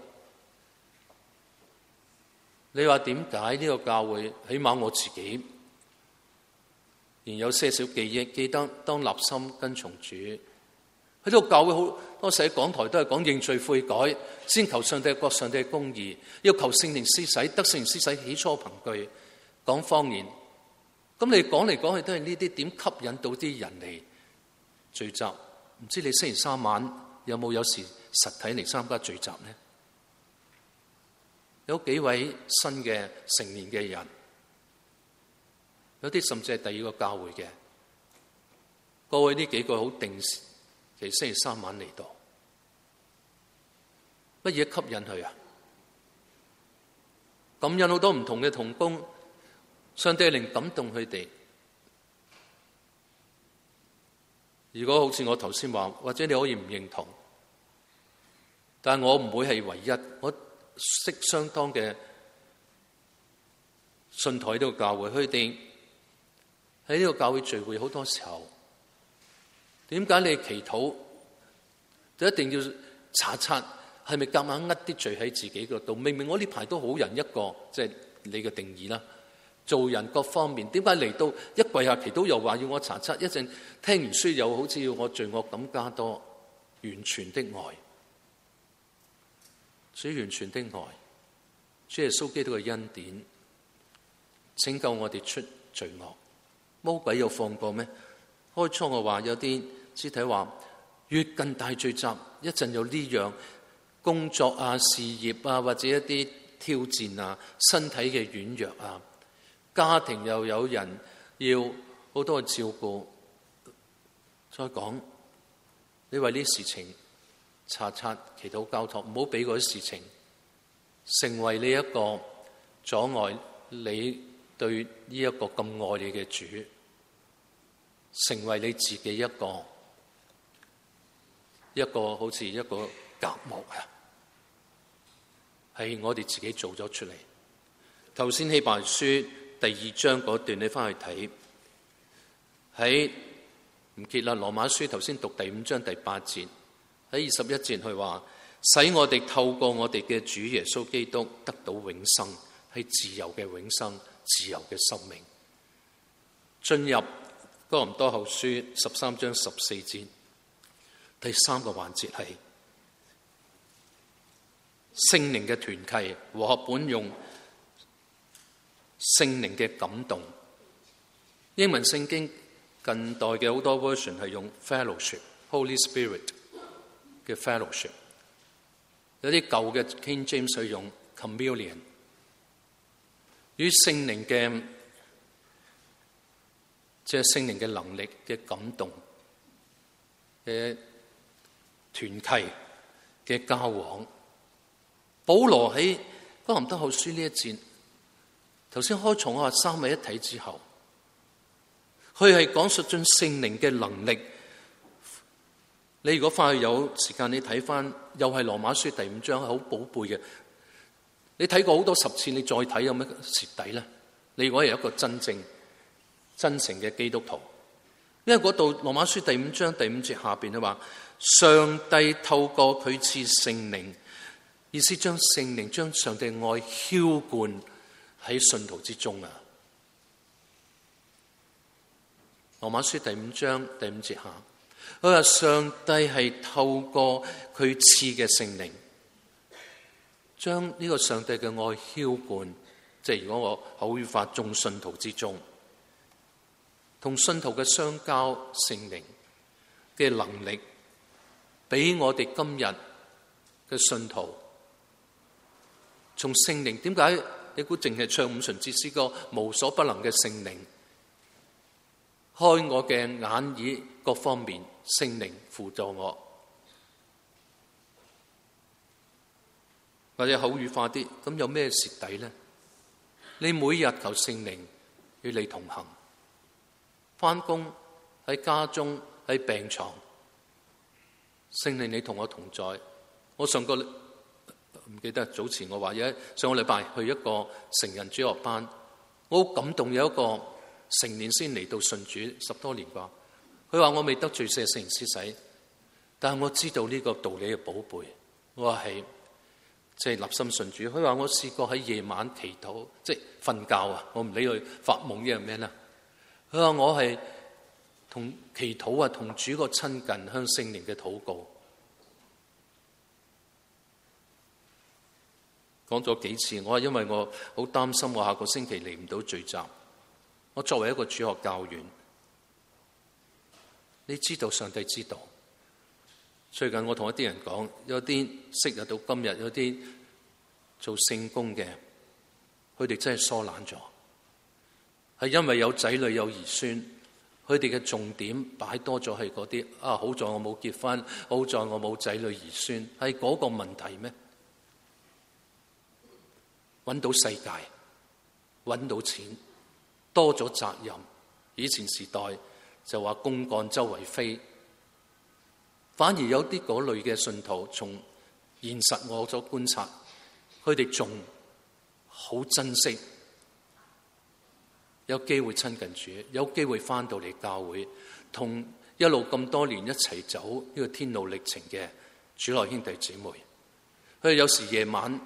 你話點解呢個教會？起碼我自己仍有些少記憶，記得當立心跟從主，喺呢個教會好多時喺講台都係講認罪悔改，先求上帝國、上帝嘅公義，要求聖靈施洗，得聖靈施洗，起初憑據講方言， 咁你講嚟講去都係呢啲，點吸引到啲人嚟聚集？唔知你星期三晚有冇有，有時實體嚟參加聚集呢？有幾位新嘅成年嘅人，有啲甚至係第二個教會嘅，過去呢幾個好定時嘅星期三晚嚟到，乜嘢吸引佢啊？感恩好多唔同嘅同工，上帝靈感動佢哋。如果好似我頭先話，或者你可以唔認同，但係我唔會係唯一。我識相當嘅信徒喺呢個教會，佢哋喺呢個教會聚會好多時候，點解你祈禱就一定要查察係咪夾硬呃啲罪喺自己嗰度？明明我呢排都好人一個，即係你嘅定義啦。做人各方面，點解嚟到一跪下祈禱又話要我查察？一陣聽完書又好似要我罪惡感加多？完全的愛，所以完全的愛，主耶穌基督嘅恩典拯救我哋出罪惡。魔鬼有放過咩？開初我話有啲肢體話越近大聚集，一陣有呢樣工作啊、事業啊，或者一啲挑戰啊、身體嘅軟弱啊。家庭又有人要好多嘅照顧，再講你為呢事情查察祈禱交託，唔好俾嗰啲事情成為你一個阻礙你對呢一個咁愛你嘅主，成為你自己一個一個好似一個隔膜啊，係我哋自己做咗出嚟。頭先希伯來書第二章嗰段，你翻去睇，喺唔結啦。羅馬書頭先讀第五章第八節，喺二十一節佢話，使我哋透過我哋嘅主耶穌基督得到永生，係自由嘅永生，自由嘅生命。進入哥林多後書十三章十四節，第三個環節係聖靈嘅團契，和合本用聖靈嘅感動。英文聖經近代嘅好多 version 係用 fellowship，Holy Spirit 嘅 fellowship。有啲舊嘅 King James 係用 communion， 與聖靈嘅即係聖靈嘅能力嘅感動嘅團契嘅交往。保羅喺哥林多後書呢一節，頭先開場我話三位一體之後，佢係講述進聖靈嘅能力。你如果翻去有時間，你睇翻又係羅馬書第五章，係好寶貝嘅。你睇過好多十次，你再睇有咩蝕底咧？你如果係一個真正真誠嘅基督徒，因為嗰度羅馬書第五章第五節下邊佢話，上帝透過佢賜聖靈，意思將聖靈將上帝愛澆灌喺信徒之中啊！羅馬書第五章第五節下，佢話上帝係透過佢賜嘅聖靈，將呢個上帝嘅愛澆灌，即係如果我口語化眾信徒之中，同信徒嘅相交聖靈嘅能力，俾我哋今日嘅信徒，從聖靈，點解你估淨係唱五旬節詩歌無所不能嘅聖靈，開我嘅眼耳各方面，聖靈輔助我，或者口語化啲，咁有咩蝕底呢？你每日求聖靈與你同行，返工喺家中喺病床，聖靈你同我同在。我上個唔記得早前我話有上個禮拜去一個成人主學班，我好感動，有一個成年先嚟到信主十多年啩，佢話我未得罪赦聖靈施洗，但係我知道呢個道理嘅寶貝。我話係即係立心信主。佢話我試過喺夜晚祈禱，即係瞓覺啊，我唔理佢發夢呢樣咩啦。佢話我係同祈禱啊，同主個親近，向聖靈嘅禱告。講咗幾次，我話因為我好擔心我下個星期嚟唔到聚集， 我作為一個主學教員，你知道上帝知道。最近我同一啲人講，有啲昔日到今日，有啲做聖工嘅，佢哋真係疏懶咗，係因為有仔女有兒孫，佢哋嘅重點擺多咗係嗰啲啊，好在我冇結婚，好在我冇仔女兒孫，係嗰個問題咩？揾到世界，揾到錢，多咗責任。以前時代就話公幹周圍飛，反而有啲嗰類嘅信徒，從現實我所觀察，佢哋仲好珍惜有機會親近主，有機會返到嚟教會，同一路咁多年一齊走呢個天路歷程嘅主內兄弟姊妹。佢哋有時夜晚，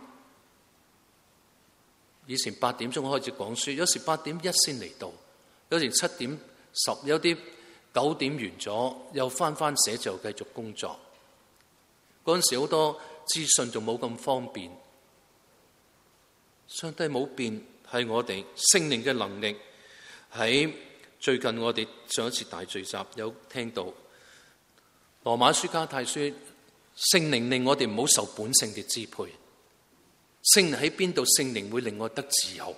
以前八點鐘開始講書，有時八點一先嚟到，有時七點十，有啲九點完咗又返返寫就繼續工作。嗰陣時好多資訊仲冇咁方便，上帝冇變，係我哋聖靈嘅能力。喺最近我哋上一次大聚集有聽到羅馬書加太書，聖靈令我哋唔好受本性嘅支配。聖靈喺邊度，聖靈會令我得自由。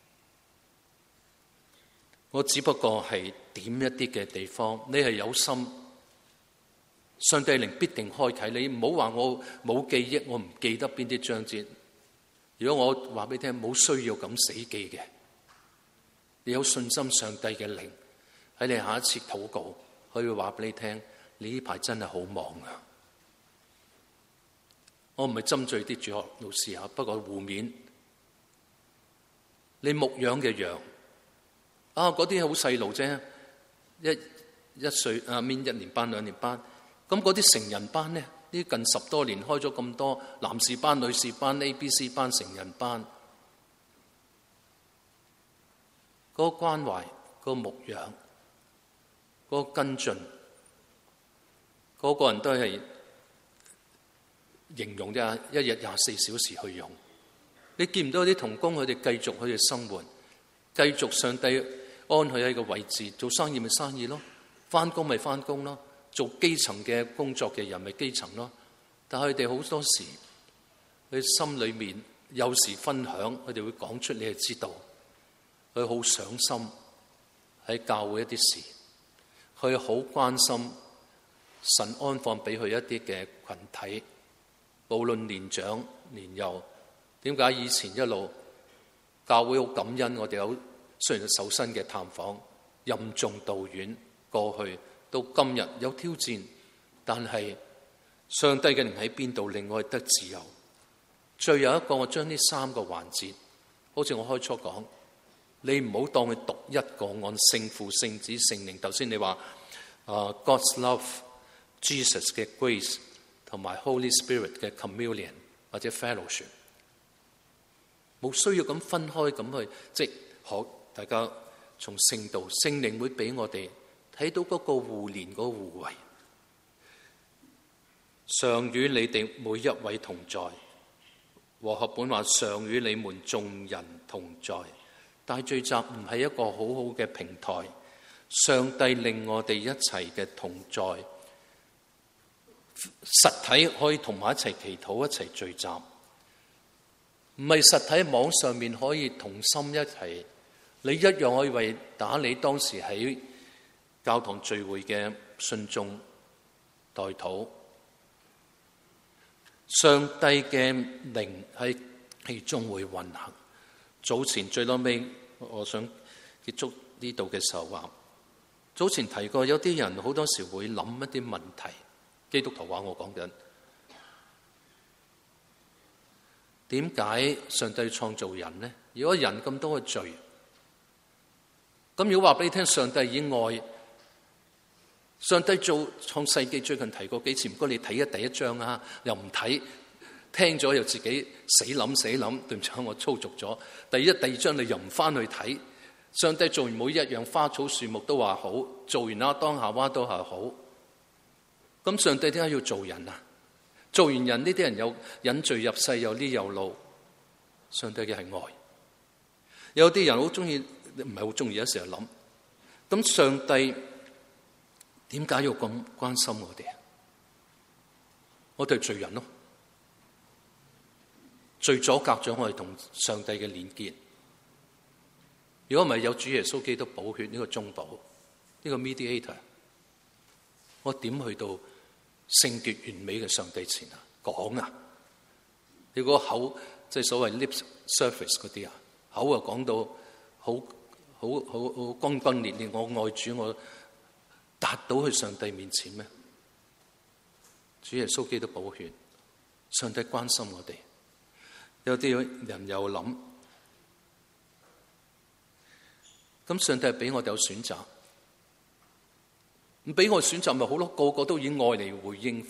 我只不過係點一啲嘅地方，你係有心，上帝靈必定開啟你。唔好話我冇記憶，我唔記得邊啲章節。如果我話俾你聽，冇需要咁死記嘅，你有信心上帝嘅靈喺你下一次禱告，佢會話俾你聽，你呢排真係好忙啊！我唔係針對啲主學老師啊，不過互勉，你牧養嘅羊啊，嗰啲好細路啫，一一歲啊，面一年班兩年班，咁嗰啲成人班呢？呢近十多年開咗咁多男士班、女士班、A、B、C 班、成人班，嗰個關懷、嗰個牧養、嗰個跟進，嗰個人都係形容啫，一日廿四小時去用。你見唔到啲同工佢哋繼續佢哋生活，繼續上帝安佢喺個位置，做生意咪生意咯，返工咪返工咯，做基層嘅工作嘅人咪基層咯。但係佢哋好多時，佢心裏面有時分享，佢哋會講出，你係知道，佢好上心喺教會一啲事，佢好關心神安放俾佢一啲嘅群體，無論年長年幼。點解以前一路教會好感恩，我哋有雖然受薪嘅探訪，任重道遠，過去到今日有挑戰，但係上帝嘅靈喺邊度令我哋得自由？最後一個，我將呢三個環節，好似我開初講，你唔好當佢獨一個按聖父、聖子、聖靈。頭先你話啊、uh, God's love、Jesus 嘅 grace 同埋 Holy Spirit 嘅 communion 或者 fellowship，冇需要咁分開咁去，即係學大家從聖道，聖靈會俾我哋睇到嗰個互連、嗰個互為。常與你哋每一位同在，和合本話常與你們眾人同在。大聚集唔係一個好好嘅平台，上帝令我哋一齊嘅同在，實體可以同埋一齊祈禱、一齊聚集，唔係實體網上面可以同心一齊。你一樣可以為打你當時喺教堂聚會嘅信眾代禱。上帝嘅靈喺其中會運行。早前最後尾，我想結束呢度嘅時候話，早前提過有啲人好多時會諗一啲問題。基督徒話我講緊，點解上帝創造人呢？如果人咁多嘅罪，咁如果話俾你聽，上帝以愛，上帝做創世記最近提過幾次，唔該你睇一第一章啊，又唔睇，聽咗又自己死諗死諗，對唔住我粗俗咗。第一、第二章你又唔翻去睇，上帝做完每一樣花草樹木都話好，做完亞當夏娃都係好。咁上帝點解要做人啊？做完人呢啲人有引罪入世，有呢有路。上帝嘅係愛。有啲人好中意唔係好中意，有時候諗，咁上帝點解要咁關心我哋啊？我哋係罪人咯，罪阻隔咗我哋同上帝嘅連結。如果唔係有主耶穌基督寶血呢個中保，呢個 mediator， 我點去到聖潔完美嘅上帝前啊？講啊！你個口即係所謂 lip service 嗰啲啊，口啊講到好好好好轟轟烈烈，我愛主，我達到去上帝面前咩？主耶穌基督寶血，上帝關心我哋。有啲人又諗，咁上帝係俾我哋有選擇，唔俾我選擇咪好咯？個個都以愛嚟回應。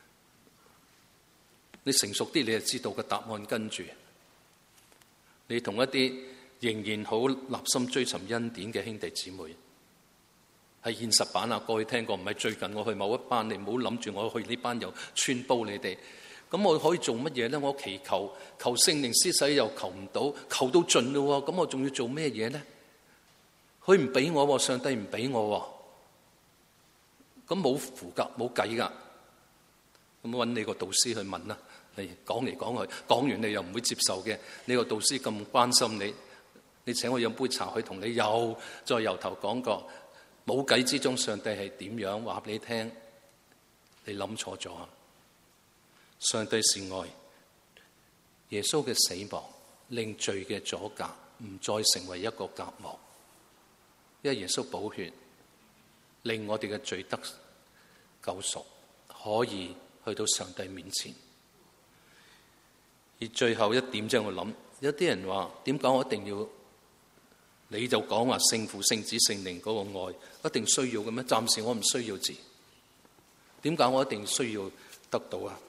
你成熟啲，你就知道個答案跟住。你同一啲仍然好立心追尋恩典嘅兄弟姊妹，係現實版啊！過去聽過，唔係最近我去某一班，你唔好諗住我去呢班又穿煲你哋。咁我可以做乜嘢咧？我祈求求聖靈施洗又求唔到，求到盡咯。咁我仲要做咩嘢咧？佢唔俾我，上帝唔俾我，咁冇符噶，冇計噶。咁搵你個導師去問啦。你講嚟講去，講完你又唔會接受嘅。你個導師咁關心你，你請我飲杯茶，去同你又再由頭講過。冇計之中，上帝係點樣話俾你聽？你諗錯咗。上帝是愛，耶穌嘅死亡令罪嘅阻隔唔再成為一個隔膜，因為耶穌寶血令我哋嘅罪得救贖，可以去到上帝面前。而最後一點即係我諗，有啲人話點解我一定要？你就講話聖父、聖子、聖靈嗰個愛一定需要嘅咩？暫時我唔需要字，點解我一定需要得到啊？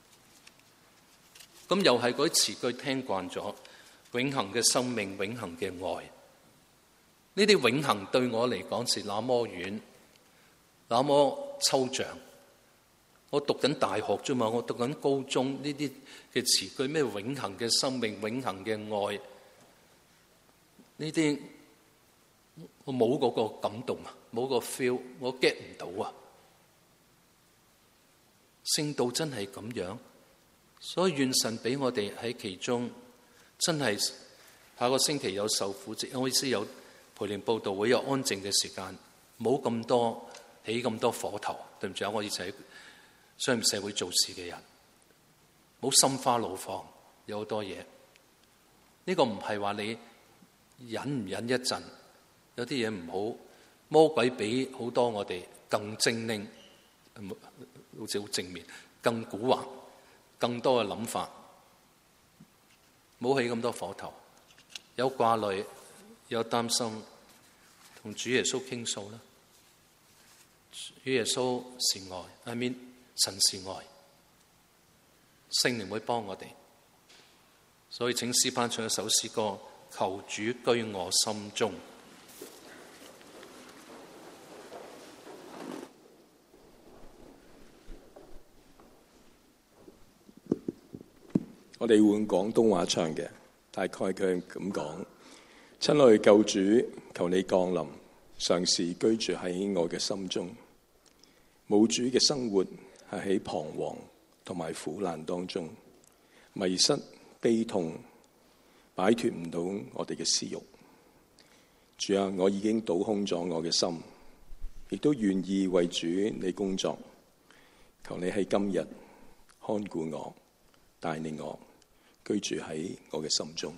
咁又係嗰啲詞句聽慣咗，永恆嘅生命、永恆嘅愛，呢啲永恆對我嚟講是那麼遠，那麼抽象。我讀緊大學啫嘛，我讀緊高中，呢啲嘅詞句咩永恆嘅生命、永恆嘅愛，呢啲我冇嗰個感動啊，冇個 feel， 我 get 唔到啊！聖道真係咁樣，所以願神俾我哋喺其中，真係下個星期有受苦節，我意思有培靈佈道會，有安靜嘅時間，冇咁多起咁多火頭。對唔住啊，我以前喺商業社會做事嘅人，冇心花怒放，有好多嘢。呢個唔係話你忍唔忍一陣，有啲嘢唔好。魔鬼比好多我哋更精靈，好似好正面，更蠱惑，更多嘅諗法。冇起咁多火頭，有掛慮，有擔心，同主耶穌傾訴啦。主耶穌是愛 I mean 神是愛，聖靈會幫我哋，所以請詩班唱一首詩歌，求主居我心中。 我哋換廣東話唱嘅，大概佢係咁講：親愛救主，求你降臨，常時居住喺我嘅心中。冇主嘅生活係喺彷徨同埋苦難當中，迷失、悲痛，擺脫唔到我哋嘅私慾。主啊，我已經倒空咗我嘅心，亦都願意為主你工作。求你喺今日看顧我，帶領我居住喺我嘅心中。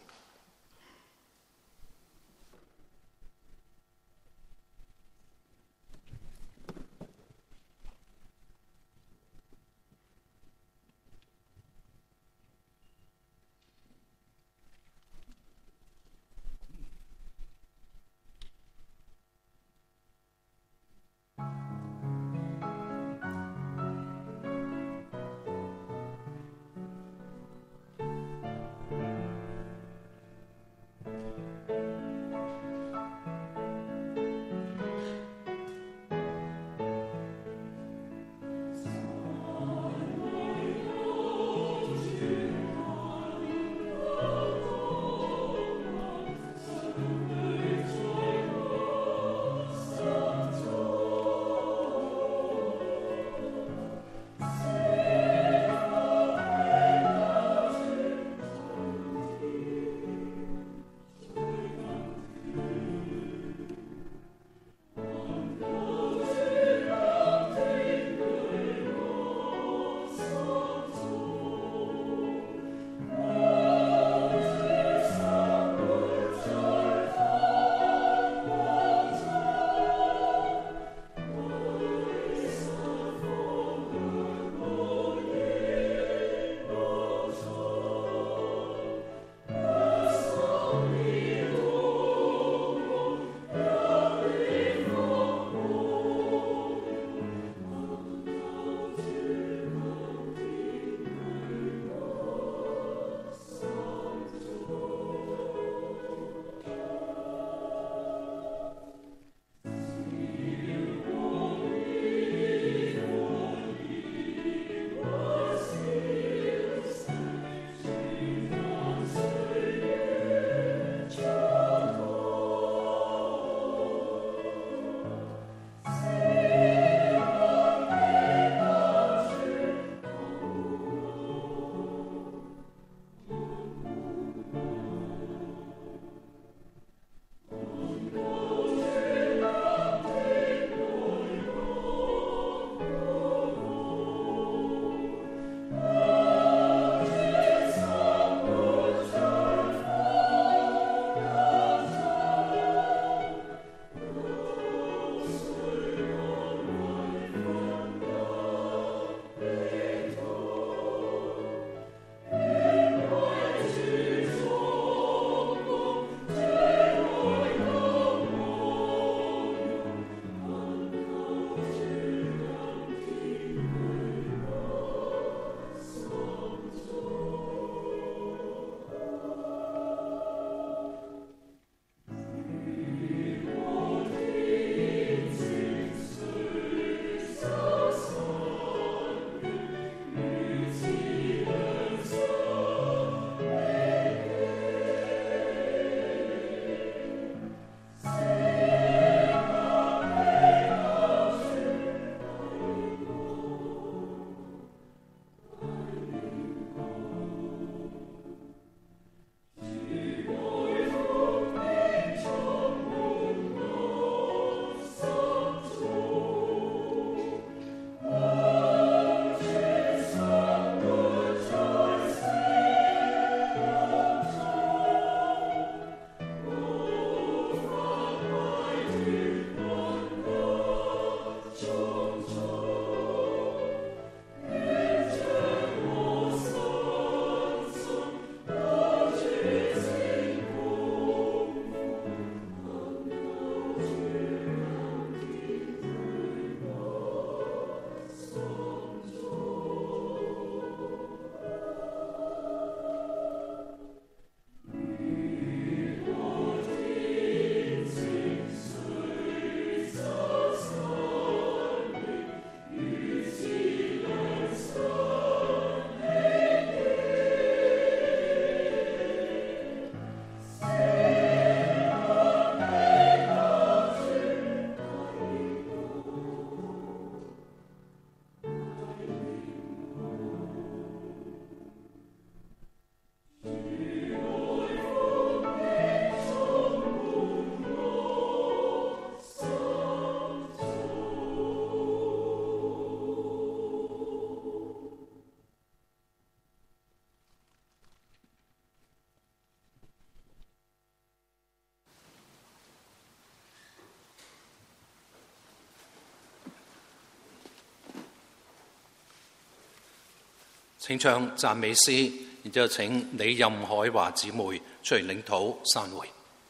請唱讚美詩，然之後請李任海華姊妹出嚟領禱散會。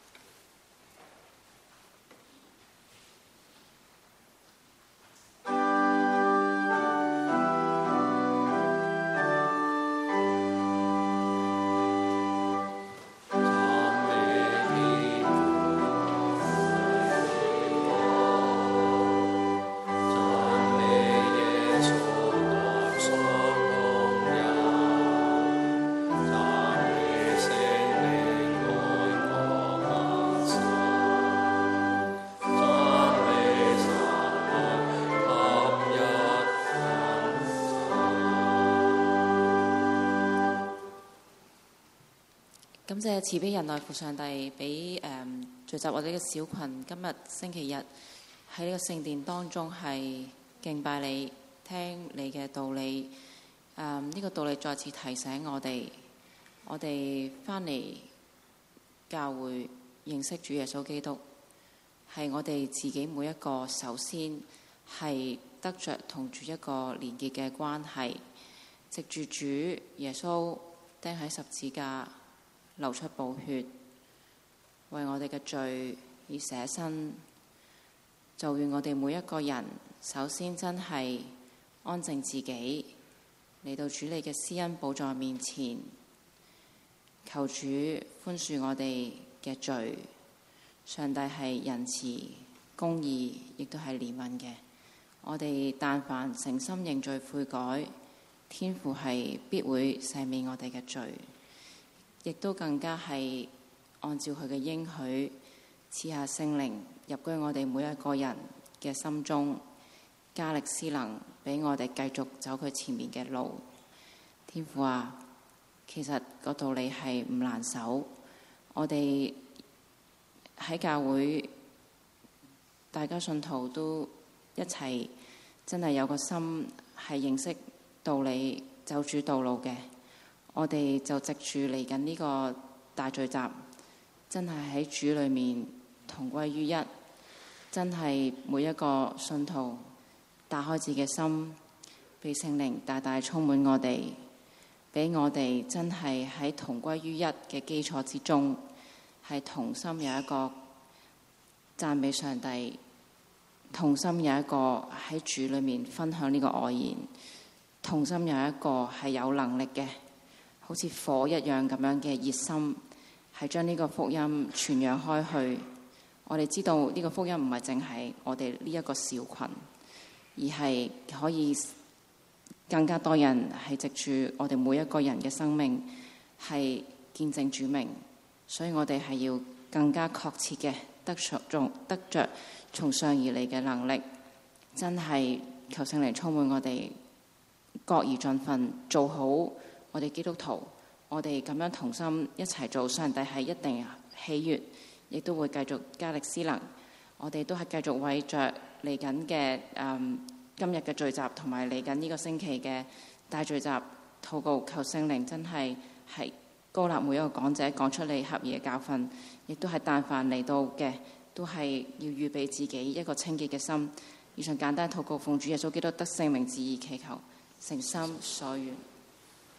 感謝慈悲仁愛父上帝，俾誒、嗯、聚集我哋嘅小群，今日星期日喺呢個聖殿當中係敬拜你，聽你嘅道理。誒、嗯、呢、這個道理再次提醒我哋，我哋翻嚟教會認識主耶穌基督，係我哋自己每一個首先係得着同主一個連結嘅關係，藉住主耶穌釘喺十字架，流出寶血，為我哋嘅罪而捨身。就願我哋每一個人首先真係安靜自己，嚟到主你嘅施恩寶座面前，求主寬恕我哋嘅罪。上帝係仁慈公義，亦都係憐憫嘅。我哋但凡誠心認罪悔改，天父係必會赦免我哋嘅罪，亦都更加係按照佢嘅應許賜下聖靈入居我哋每一個人嘅心中，加力施能俾我哋繼續走佢前面嘅路。天父啊，其實個道理係唔難守，我哋喺教會大家信徒都一齊真係有個心係認識道理走主道路嘅。我哋就藉住嚟緊呢個大聚集，真係喺主裏面同歸於一，真係每一個信徒打開自己嘅心，俾聖靈大大充滿我哋，俾我哋真係喺同歸於一嘅基礎之中，係同心有一個讚美上帝，同心有一個喺主裏面分享呢個愛言，同心有一個係有能力嘅，好似火一樣咁樣嘅熱心，係將呢個福音傳揚開去。我哋知道呢個福音唔係淨係我哋呢一個小群，而係可以更加多人係藉住我哋每一個人嘅生命係見證主名。所以我哋係要更加確切嘅得着得着從上而嚟嘅能力，真係求聖靈充滿我哋，各而盡份做好我哋基督徒，我哋咁樣同心一齊做，上帝係一定喜悅，亦都會繼續加力施能。我哋都係繼續為着嚟緊嘅誒今日嘅聚集，同埋嚟緊呢個星期嘅大聚集禱告，求聖靈真係係高立每一個講者講出你合宜嘅教訓，亦都係但凡嚟到嘅都係要預備自己一個清潔嘅心。以上簡單禱告，奉主耶穌基督得聖名之義祈求，誠心所願。